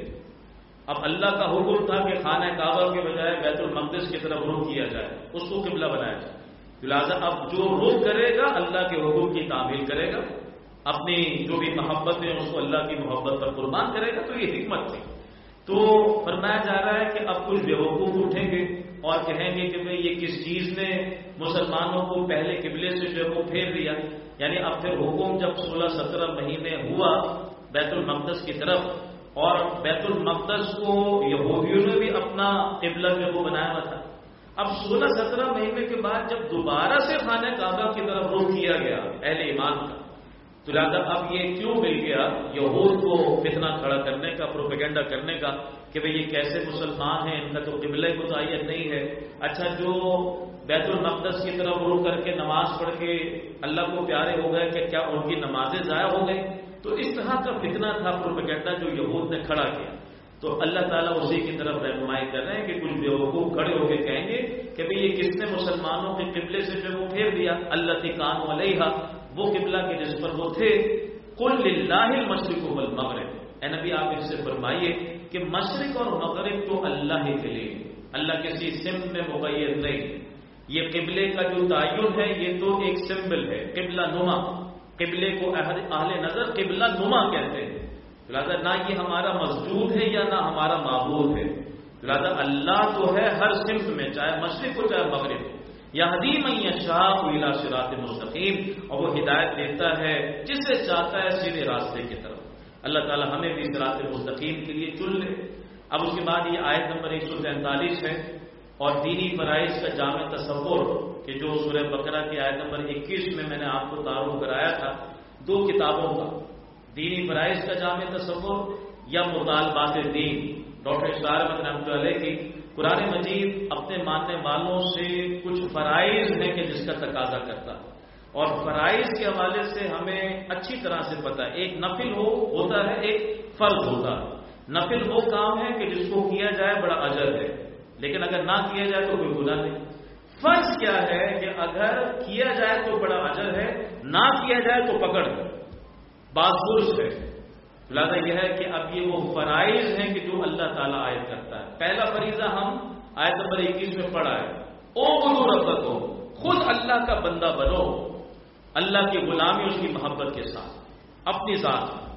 اب اللہ کا حکم تھا کہ خانہ کعبہ کے بجائے بیت المقدس کی طرف رخ کیا جائے، اس کو قبلہ بنایا جائے. لہٰذا اب جو رخ کرے گا اللہ کے حکم کی تعمیل کرے گا، اپنی جو بھی محبت ہے اس کو اللہ کی محبت پر قربان کرے گا. تو یہ حکمت تھی. تو فرمایا جا رہا ہے کہ اب کچھ بے وقوف اٹھیں گے اور کہیں گے کہ بھئی یہ کس چیز نے مسلمانوں کو پہلے قبلے سے جو ہے وہ پھیر دیا. یعنی اب پھر حکم جب 16-17 مہینے ہوا بیت المقدس کی طرف، اور بیت المقدس کو یہودیوں نے بھی اپنا قبلہ جو وہ بنایا ہوا تھا. اب 16-17 مہینے کے بعد جب دوبارہ سے خانہ کعبہ کی طرف رخ کیا گیا اہل ایمان کا، تو لہٰذا اب یہ کیوں مل گیا یہود کو فتنہ کھڑا کرنے کا، پروپیگنڈا کرنے کا کہ بھئی یہ کیسے مسلمان ہیں، ان کا تو قبلہ متعین نہیں ہے. اچھا جو بیت المقدس کی طرف رخ کر کے نماز پڑھ کے اللہ کو پیارے ہو گئے کہ کیا ان کی نمازیں ضائع ہو گئی؟ تو اس طرح کا فتنہ تھا، پروپیگنڈا جو یہود نے کھڑا کیا. تو اللہ تعالیٰ اسی کی طرف رہنمائی کر رہے ہیں کہ کچھ بیوقوف کھڑے ہو کے کہیں گے کہ بھئی یہ کس نے مسلمانوں کے قبلے سے جو وہ پھیر دیا، التی کانوا علیہا، وہ قبلہ کے جس پر وہ تھے. قل للہ المشرق والمغرب، اے نبی آپ اس سے فرمائیے کہ مشرق اور مغرب تو اللہ ہی کے لیے، اللہ کسی سمت میں مقید نہیں. یہ قبلے کا جو تعین ہے یہ تو ایک سمبل ہے، قبلہ نما. قبلے کو اہل نظر قبلہ نما کہتے ہیں. لہٰذا نہ یہ ہمارا مسجود ہے یا نہ ہمارا معبود ہے. لہٰذا اللہ تو ہے ہر سمت میں، چاہے مشرق ہو چاہے مغرب. یہدی من یشاء الی صراط مستقیم، اور وہ ہدایت دیتا ہے جسے چاہتا ہے سیدھے راستے کی طرف. اللہ تعالی ہمیں بھی صراط مستقیم کے لیے چن لے. اب اس کے بعد یہ آیت نمبر 143 ہے، اور دینی فرائض کا جامع تصور کہ جو سورہ بقرہ کی آیت نمبر 21 میں نے آپ کو تعارف کرایا تھا 2 کتابوں کا، دینی فرائض کا جامع تصور یا مطالبات دین. ڈاکٹر اشار احمد رحمۃ اللہ علیہ کی قرآن مجید اپنے ماننے والوں سے کچھ فرائض ہیں کہ جس کا تقاضا کرتا، اور فرائض کے حوالے سے ہمیں اچھی طرح سے پتہ ہے ایک نفل ہوتا ہے، ایک فرض ہوتا ہے. نفل وہ کام ہے کہ جس کو کیا جائے بڑا اجر ہے، لیکن اگر نہ کیا جائے تو کوئی گناہ نہیں. فرض کیا ہے کہ اگر کیا جائے تو بڑا اجر ہے، نہ کیا جائے تو پکڑ بازپرس ہے. لہٰذا یہ ہے کہ اب یہ وہ فرائض ہیں کہ جو اللہ تعالیٰ عائد کرتا ہے. پہلا فریضہ ہم آیت نمبر 21 میں پڑھا ہے، اعبدوا ربکم، خود اللہ کا بندہ بنو، اللہ کی غلامی اس کی محبت کے ساتھ اپنی ذات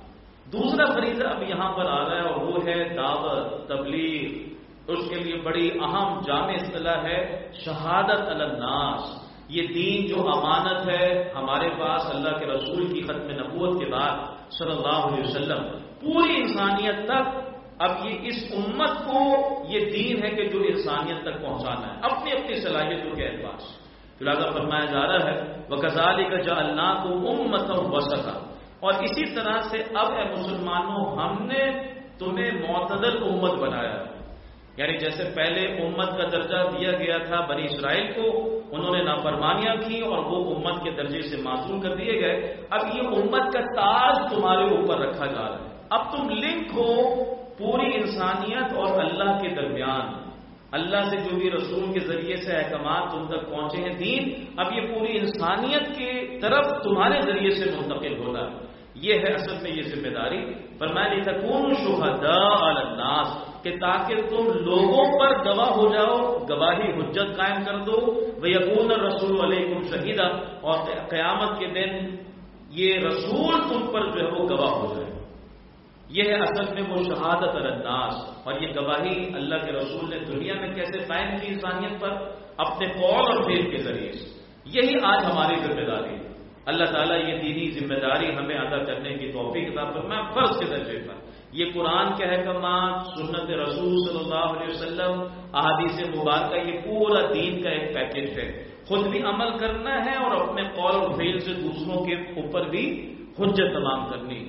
دوسرا فریضہ اب یہاں پر آ رہا ہے اور وہ ہے دعوت، تبلیغ. اس کے لیے بڑی اہم جامع اصطلاح ہے شہادت علی الناس. یہ دین جو امانت ہے ہمارے پاس اللہ کے رسول کی ختم نبوت کے بعد صلی اللہ علیہ وسلم پوری انسانیت تک، اب یہ اس امت کو یہ دین ہے کہ جو انسانیت تک پہنچانا ہے اپنی اپنی صلاحیتوں کے اعتبار سے. لہذا فرمایا جا رہا ہے وَكَذَلِكَ جَعَلْنَاكُمْ أُمَّةً وَسَطًا، اور اسی طرح سے اب اے مسلمانوں ہم نے تمہیں معتدل امت بنایا. یعنی جیسے پہلے امت کا درجہ دیا گیا تھا بنی اسرائیل کو، انہوں نے نافرمانیاں کی اور وہ امت کے درجے سے معزول کر دیے گئے. اب یہ امت کا تاج تمہارے اوپر رکھا جا رہا ہے. اب تم لنک ہو پوری انسانیت اور اللہ کے درمیان. اللہ سے جو بھی رسول کے ذریعے سے احکامات تم تک پہنچے ہیں دین، اب یہ پوری انسانیت کی طرف تمہارے ذریعے سے منتقل ہونا. یہ ہے اصل میں یہ ذمہ داری. فرمایا لِتَكُونُوا شُهَدَاءَ عَلَى النَّاسِ، کہ تاکہ تم لوگوں پر گواہ ہو جاؤ، گواہی حجت قائم کر دو. وَيَكُونَ الرَّسُولُ عَلَيْكُمْ شَهِيدًا، اور قیامت کے دن یہ رسول تم پر جو ہے وہ گواہ ہو جائے. یہ ہے اصل میں وہ شہادت علی الناس. اور یہ گواہی اللہ کے رسول نے دنیا میں کیسے قائم کی انسانیت پر؟ اپنے قول اور فعل کے ذریعے سے. یہی آج ہماری ذمہ داری ہے. اللہ تعالیٰ یہ دینی ذمہ داری ہمیں ادا کرنے کی توفیق عطا فرمائے فرض کے درجے پر. یہ قرآن کے احکامات، سنت رسول صلی اللہ علیہ وسلم، احادیث مبارکہ، یہ پورا دین کا ایک پیکج ہے. خود بھی عمل کرنا ہے اور اپنے قول اور فعل سے دوسروں کے اوپر بھی حجت تمام کرنی،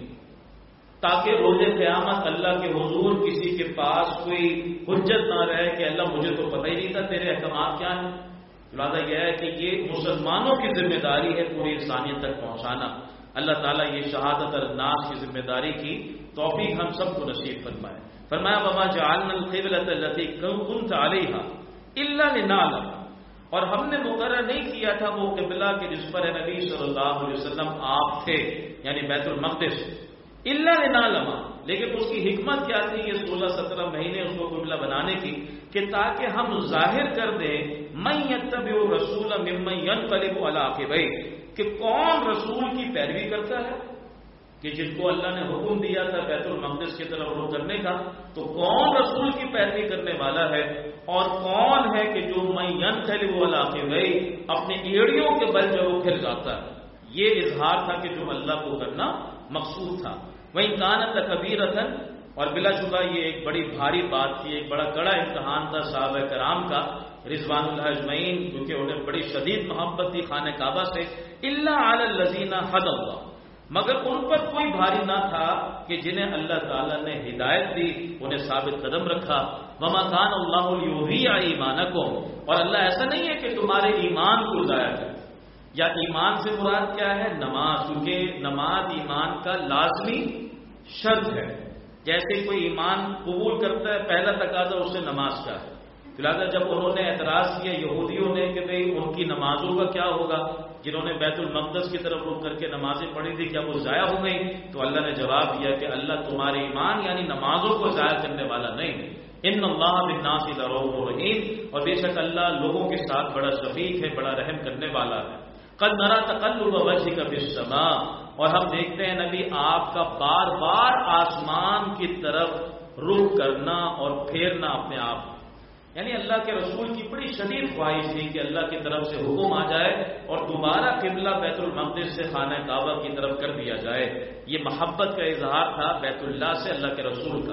تاکہ روز قیامت اللہ کے حضور کسی کے پاس کوئی حجت نہ رہے کہ اللہ مجھے تو پتہ ہی نہیں تھا تیرے احکامات کیا ہیں. لہٰذا یہ ہے کہ یہ مسلمانوں کی ذمہ داری ہے پوری انسانیت تک پہنچانا. اللہ تعالیٰ یہ شہادت الناس کی ذمہ داری کی توفیق ہم سب کو نصیب فرمائے. فرمایا وَمَا جَعَلْنَا الْقِبْلَةَ الَّتِي كُنْتَ عَلَيْهَا إِلَّا لِنَعْلَمَ، اور ہم نے مقرر نہیں کیا تھا وہ قبلہ کہ جس پر نبی صلی اللہ علیہ وسلم آپ تھے، یعنی بیت المقدس. الا لنعلم، لیکن اس کی حکمت کیا تھی یہ 16-17 مہینے اس کو قبلہ بنانے کی، کہ تاکہ ہم ظاہر کر دیں من یتبع الرسول ممن ينقلب على عقبیہ، کہ کون رسول کی پیروی کرتا ہے، کہ جس کو اللہ نے حکم دیا تھا بیت المقدس کی طرف رخ کرنے کا، تو کون رسول کی پیروی کرنے والا ہے، اور کون ہے کہ جو من ينقلب على عقبیہ اپنے ایڑیوں کے بل جو وہ پھر جاتا ہے. یہ اظہار تھا کہ جو اللہ کو کرنا مقصود تھا. وَإِنْ كَانَتْ لَكَبِيرَةً، اور بلا شبہ یہ ایک بڑی بھاری بات تھی، ایک بڑا کڑا امتحان تھا صحابہ کرام کا رضوان اللہ اجمعین، کیونکہ انہیں بڑی شدید محبت تھی خانہ کعبہ سے. إِلَّا عَلَى الَّذِينَ هَدَى اللَّهُ، مگر ان پر کوئی بھاری نہ تھا کہ جنہیں اللہ تعالیٰ نے ہدایت دی، انہیں ثابت قدم رکھا. وَمَا كَانَ اللَّهُ لِيُضِيعَ إِيمَانَكُمْ، اور اللہ ایسا نہیں ہے کہ تمہارے ایمان کو ضائع کرے. یا ایمان سے مراد کیا ہے؟ نماز، کیونکہ نماز ایمان کا لازمی شرط ہے. جیسے کوئی ایمان قبول کرتا ہے پہلا تقاضا اس سے نماز کا ہے. لہٰذا جب انہوں نے اعتراض کیا یہودیوں نے کہ بھئی ان کی نمازوں کا کیا ہوگا، جنہوں نے بیت المقدس کی طرف رخ کر کے نمازیں پڑھی تھی کیا وہ ضائع ہو گئی؟ تو اللہ نے جواب دیا کہ اللہ تمہارے ایمان یعنی نمازوں کو ضائع کرنے والا نہیں. ان اللہ بالناس لرؤوف رحیم، اور بے شک اللہ لوگوں کے ساتھ بڑا شفیق ہے، بڑا رحم کرنے والا ہے. قد نرى تقلب وجهك في السماء، اور ہم دیکھتے ہیں نبی آپ کا بار بار آسمان کی طرف رخ کرنا اور پھیرنا اپنے آپ، یعنی اللہ کے رسول کی بڑی شدید خواہش تھی کہ اللہ کی طرف سے حکم آ جائے اور دوبارہ قبلہ بیت المقدس سے خانہ کعبہ کی طرف کر دیا جائے. یہ محبت کا اظہار تھا بیت اللہ سے اللہ کے رسول کا.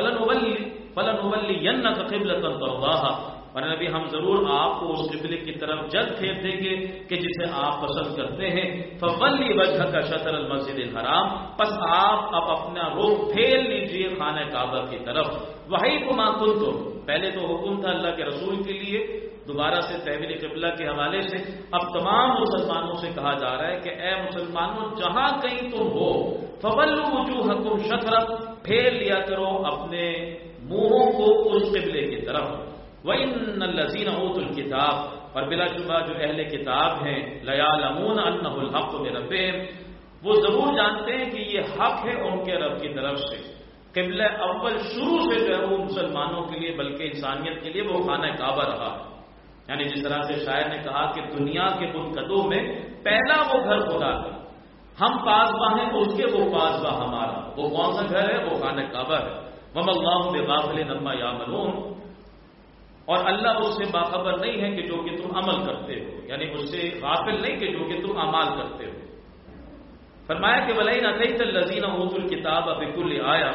فَلَنُوَلِّيَنَّكَ قِبْلَةً تَرْضَاهَا، اور نبی ہم ضرور آپ کو اس قبلے کی طرف جلد پھیر دیں گے کہ جسے آپ پسند کرتے ہیں. فَوَلِّ وَجْهَكَ شَطْرَ الْمَسْجِدِ الْحَرَامِ، پس آپ اب اپنا رخ پھیر لیجئے خانہ کعبہ کی طرف. وَحَيْثُ مَا كُنتُمْ، پہلے تو حکم تھا اللہ کے رسول کے لیے، دوبارہ سے تحویل قبلہ کے حوالے سے اب تمام مسلمانوں سے کہا جا رہا ہے کہ اے مسلمانوں جہاں کہیں تم ہو، فَوَلُّوا وُجُوهَكُمْ شَطْرَهُ، پھیر لیا کرو اپنے منہوں کو اس قبلے کی طرف. وَإِنَّ الَّذِينَ أُوتُوا الْكِتَابَ، اور بلا شبہ جو اہل کتاب ہیں، لَيَعْلَمُونَ أَنَّهُ الْحَقُّ مِنْ رَبِّهِمْ، وہ ضرور جانتے ہیں کہ یہ حق ہے ان کے رب کی طرف سے. قبلہ اول شروع سے جو ہے وہ مسلمانوں کے لیے بلکہ انسانیت کے لیے وہ خانہ کعبہ رہا. یعنی جس طرح سے شاعر نے کہا کہ دنیا کے بتکدوں میں پہلا وہ گھر خدا تھا، ہم پاسباں ہیں اس کے وہ پاسباں ہمارا. وہ کون سا گھر ہے؟ وہ خانہ کعبہ ہے. وما اللہ بغافل عما یعملون، اور اللہ اس سے باخبر نہیں ہے کہ جو کہ تم عمل کرتے ہو، یعنی اس سے غافل نہیں کہ جو کہ تم اعمال کرتے ہو. فرمایا کہ وَلَئِنْ أَتَيْتَ الَّذِينَ أُوتُوا الْكِتَابَ بِكُلِّ آیَةٍ،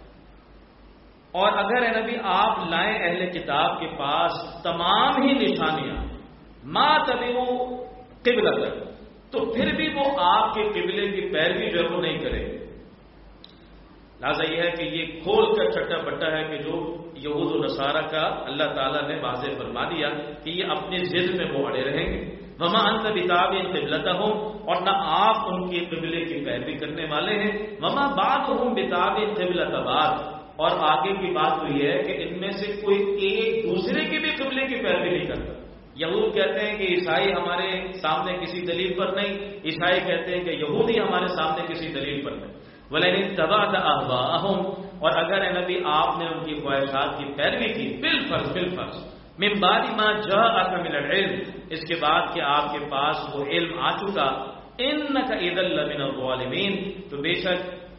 اور اگر اے نبی آپ لائیں اہل کتاب کے پاس تمام ہی نشانیاں، ما تبعوا قبلتک، تو پھر بھی وہ آپ کے قبلے کی پیروی جو ہے وہ نہیں کرے. لہٰذا یہ ہے کہ یہ کھول کر چھٹا بٹا ہے کہ جو یہود و نصارہ کا اللہ تعالیٰ نے واضح فرما دیا کہ یہ اپنی ضد میں وہ اڑے رہیں گے. وما انت بتابع قبلتہم، اور نہ آپ ان کے قبلے کی پیروی کرنے والے ہیں. وما بعضهم بتابع قبلۃ بعض، اور آگے کی بات تو یہ ہے کہ ان میں سے کوئی ایک دوسرے کے بھی قبلے کی پیروی نہیں کرتا. یہود کہتے ہیں کہ عیسائی ہمارے سامنے کسی دلیل پر نہیں، عیسائی کہتے ہیں کہ یہودی ہمارے سامنے کسی دلیل پر نہیں. وَلَئِنِ اتَّبَعْتَ أَهْوَاءَهُمْ، اور اگر اے نبی آپ نے ان کی خواہشات کی پیروی کی بالفرض مِن بَعْدِ مَا جَاءَكَ مِنَ الْعِلْمِ، اس کے بعد کہ آپ کے پاس وہ علم آ چکا، إِنَّكَ إِذًا لَّمِنَ الظَّالِمِينَ، تو بے شک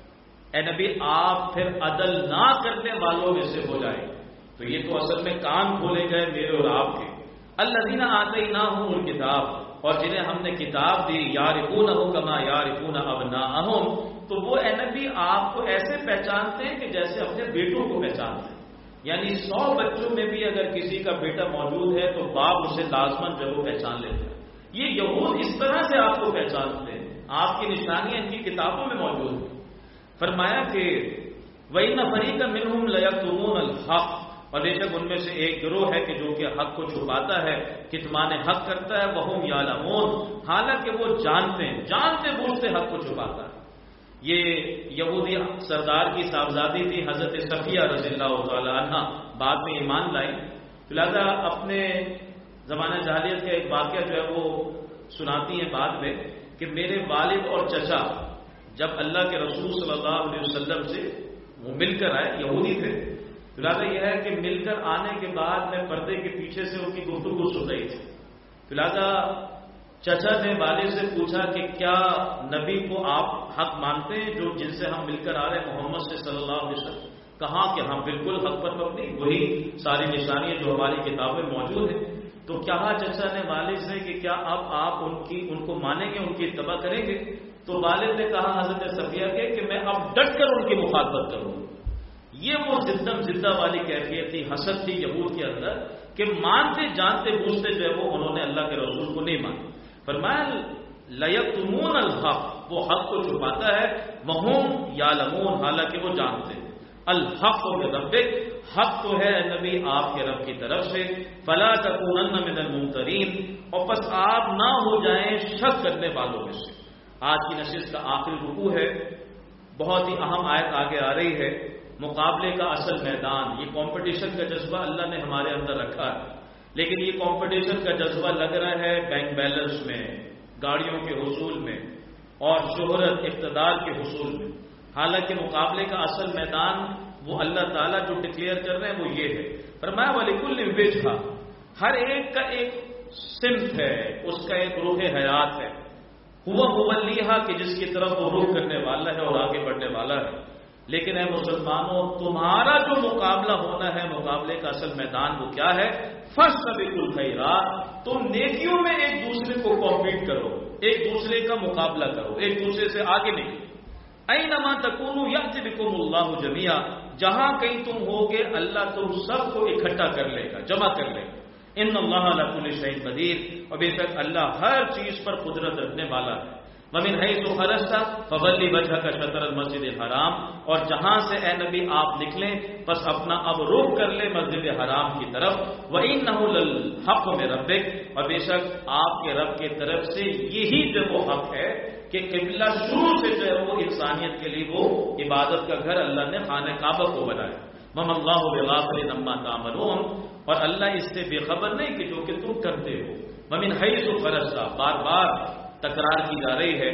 اے نبی آپ پھر عدل نہ کرنے والوں میں سے ہو جائیں. تو یہ تو اصل میں کان کھولے گئے میرے اور آپ کے. الذین آتیناہم الکتاب، اور جنہیں ہم نے کتاب دی، یعرفونہ کما یعرفون ابناءہم، تو وہ اے نبی آپ کو ایسے پہچانتے ہیں کہ جیسے اپنے بیٹوں کو پہچانتے ہیں. یعنی 100 بچوں میں بھی اگر کسی کا بیٹا موجود ہے تو باپ اسے لازماً جو وہ پہچان لیتا ہے. یہ یہود اس طرح سے آپ کو پہچانتے ہیں، آپ کی نشانیاں ان کی کتابوں میں موجود ہیں. فرمایا کہ وَإِنَّ فَرِيقًا مِّنْهُمْ لَيَكْتُمُونَ الْحَقَّ، اور بے شک ان میں سے ایک گروہ ہے کہ جو کہ حق کو چھپاتا ہے، کتمان حق کرتا ہے. وَهُمْ يَعْلَمُونَ، حالانکہ وہ جانتے بوجھتے حق کو چھپاتا ہے. یہ یہودی سردار کی صاحبزادی تھی حضرت صفیہ رضی اللہ تعالی عنہ، بعد میں ایمان لائی. لہٰذا اپنے زمانہ جاہلیت کا ایک واقعہ جو ہے وہ سناتی ہیں بعد میں کہ میرے والد اور چچا جب اللہ کے رسول صلی اللہ علیہ وسلم سے وہ مل کر آئے، یہودی تھے، لہٰذا یہ ہے کہ مل کر آنے کے بعد میں پردے کے پیچھے سے ان کی گفتگو سن رہی تھی. لہٰذا چچا نے والد سے پوچھا کہ کیا نبی کو آپ حق مانتے ہیں جو جن سے ہم مل کر آ رہے ہیں محمد سے صلی اللہ علیہ وسلم؟ کہا کہ ہم بالکل حق پر مبنی، وہی ساری نشانیاں جو ہماری کتابیں موجود ہیں. تو کہا چچا نے والد سے کہ کیا اب آپ ان کو مانیں گے، ان کی اتباع کریں گے؟ تو والد نے کہا حضرت صفیہ کے کہ میں اب ڈٹ کر ان کی مخالفت کروں. یہ وہ زدہ والی کیفیت تھی، حسد تھی یہود کے اندر کہ مانتے جانتے بوجھتے جو ہے وہ انہوں نے اللہ کے رسول کو نہیں مانا. فرمایا لَيَكْتُمُونَ الْحَقَّ، وہ حق کو چھپاتا ہے، وَهُمْ يَعْلَمُونَ، حالانکہ وہ جانتے ہیں. الحق من ربک، حق تو ہے نبی آپ کے رب کی طرف سے. فَلَا تَكُونَنَّ مِنَ الْمُمْتَرِينَ، اور پس آپ نہ ہو جائیں شک کرنے والوں میں سے. آج کی نشست کا آخری رکوع ہے، بہت ہی اہم آیت آگے آ رہی ہے. مقابلے کا اصل میدان، یہ کمپٹیشن کا جذبہ اللہ نے ہمارے اندر رکھا ہے، لیکن یہ کمپٹیشن کا جذبہ لگ رہا ہے بینک بیلنس میں، گاڑیوں کے حصول میں، اور شہرت اقتدار کے حصول میں. حالانکہ مقابلے کا اصل میدان وہ اللہ تعالیٰ جو ڈکلیئر کر رہے ہیں وہ یہ ہے. فرمایا وَلِكُلٍّ وِجْهَةٌ، ہر ایک کا ایک سمت ہے، اس کا ایک روح حیات ہے. ہوا موليها، کہ جس کی طرف وہ رخ کرنے والا ہے اور آگے بڑھنے والا ہے. لیکن اے مسلمانوں، تمہارا جو مقابلہ ہونا ہے، مقابلے کا اصل میدان وہ کیا ہے؟ فَاسْتَبِقُوا الْخَيْرَاتِ، تم نیکیوں میں ایک دوسرے کو کمپیٹ کرو، ایک دوسرے کا مقابلہ کرو، ایک دوسرے سے آگے نکلو. اَيْنَمَا تَكُونُوا يَأْتِ بِكُمُ اللَّهُ جَمِيعًا، جہاں کہیں تم ہوگے اللہ تم سب کو اکٹھا کر لے گا، جمع کر لے گا. ان اللہ علی کل شیء قدیر، اور بے شک اللہ ہر چیز پر قدرت رکھنے والا ہے. ومن حیث خرجت فول وجهک شطر المسجد الحرام، اور جہاں سے اے نبی آپ نکلیں بس اپنا اب رخ کر لے مسجد حرام کی طرف. وانہ للحق من ربک، اور بے شک آپ کے رب کی طرف سے یہی جو وہ حق ہے کہ قبلہ شروع سے جو ہے وہ انسانیت کے لیے وہ عبادت کا گھر اللہ نے خانہ کعبہ کو بنایا. وما اللہ بغافل عما تعملون، اور اللہ اس سے بے خبر نہیں کہ جو کہ تم کرتے ہو. ومن حیث خرجت، بار بار تکرار کی جا رہی ہے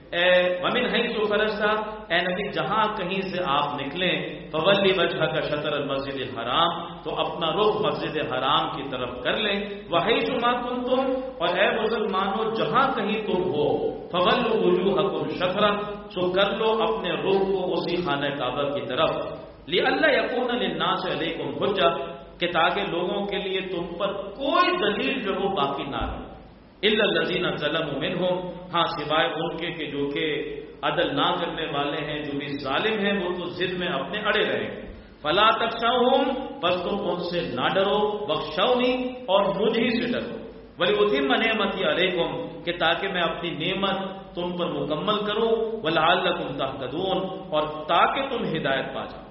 ومن حیث خرجت، اے نبی جہاں کہیں سے آپ نکلیں، فولی وجہک شطر المسجد الحرام، تو اپنا رخ مسجد حرام کی طرف کر لیں، وحیث ما کنتم، اور اے مسلمانوں جہاں کہیں تم ہو، فولوا وجوہکم شطرہ، سو کر لو اپنے رخ کو اسی خانہ کعبہ کی طرف، لئلا یکون للناس علیکم حجہ، کہ تاکہ لوگوں کے لیے تم پر کوئی دلیل جو وہ باقی نہ رہے، الا الذین ظلموا منہم، ہاں سوائے ان کے کہ جو کہ عدل نہ کرنے والے ہیں، جو بھی ظالم ہیں، وہ تو ضد میں اپنے اڑے رہے، فلا تخشوہم، بس تم ان سے نہ ڈرو، واخشونی، اور مجھ ہی سے ڈرو، ولیتم نعمتی علیکم، کہ تاکہ میں اپنی نعمت تم پر مکمل کروں، ولعلکم تہتدون، اور تاکہ تم ہدایت پا جاؤ۔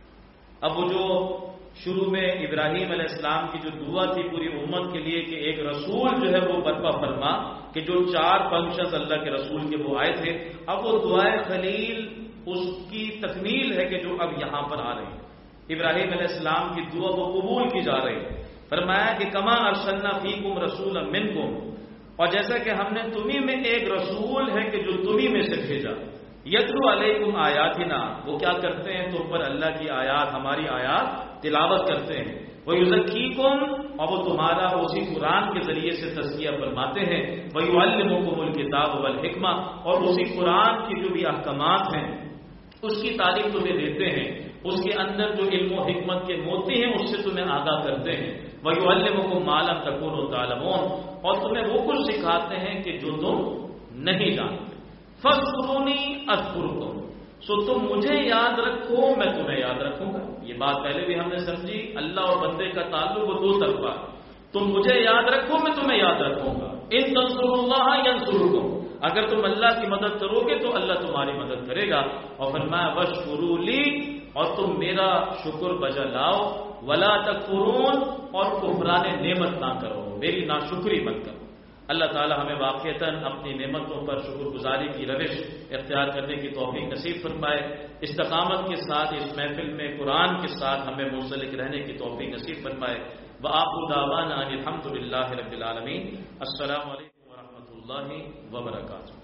اب وہ جو شروع میں ابراہیم علیہ السلام کی جو دعا تھی پوری امت کے لیے کہ ایک رسول جو ہے وہ برپا فرما، کہ جو 4 فنکشنز اللہ کے رسول کے وہ آئے تھے، اب وہ دعائے خلیل اس کی تکمیل ہے کہ جو اب یہاں پر آ رہی ہے۔ ابراہیم علیہ السلام کی دعا وہ قبول کی جا رہی ہے۔ فرمایا کہ کما ارسلنا فیکم رسولا منکم، اور جیسا کہ ہم نے تمہیں میں ایک رسول ہے کہ جو تمہیں میں سے بھیجا، یتلو علیکم آیاتنا، وہ کیا کرتے ہیں تم پر اللہ کی آیات، ہماری آیات تلاوت کرتے ہیں، وَيُزَكِّيكُمْ، اور وہ تمہارا اسی قرآن کے ذریعے سے تزکیہ فرماتے ہیں، وَيُعَلِّمُكُمُ الْكِتَابَ وَالْحِكْمَةَ، اور اسی قرآن کی جو بھی احکامات ہیں اس کی تعلیم تمہیں دیتے ہیں، اس کے اندر جو علم و حکمت کے موتی ہیں اس سے تمہیں آگاہ کرتے ہیں، وَيُعَلِّمُكُمْ مَا لَمْ تَكُونُوا تَعْلَمُونَ، اور تمہیں وہ کچھ سکھاتے ہیں کہ جو تم نہیں جانتے، فَاذْكُرُونِي أَذْكُرْكُمْ، سو تم مجھے یاد رکھو میں تمہیں یاد رکھوں گا۔ یہ بات پہلے بھی ہم نے سمجھی، اللہ اور بندے کا تعلق وہ 2 طرفہ، تم مجھے یاد رکھو میں تمہیں یاد رکھوں گا، ان تنصروا اللہ ینصرکم، اگر تم اللہ کی مدد کرو گے تو اللہ تمہاری مدد کرے گا، اور فرمایا واشکروا لی، اور تم میرا شکر بجا لاؤ، ولا تکفرون، اور کفران نعمت نہ کرو، میری ناشکری مت کرو۔ اللہ تعالی ہمیں واقعتاً اپنی نعمتوں پر شکر گزاری کی روش اختیار کرنے کی توفیق نصیب فرمائے، استقامت کے ساتھ اس محفل میں قرآن کے ساتھ ہمیں منسلک رہنے کی توفیق نصیب فرمائے۔ وآخر دعوانا الحمد للہ رب العالمین۔ السلام علیکم ورحمۃ اللہ وبرکاتہ۔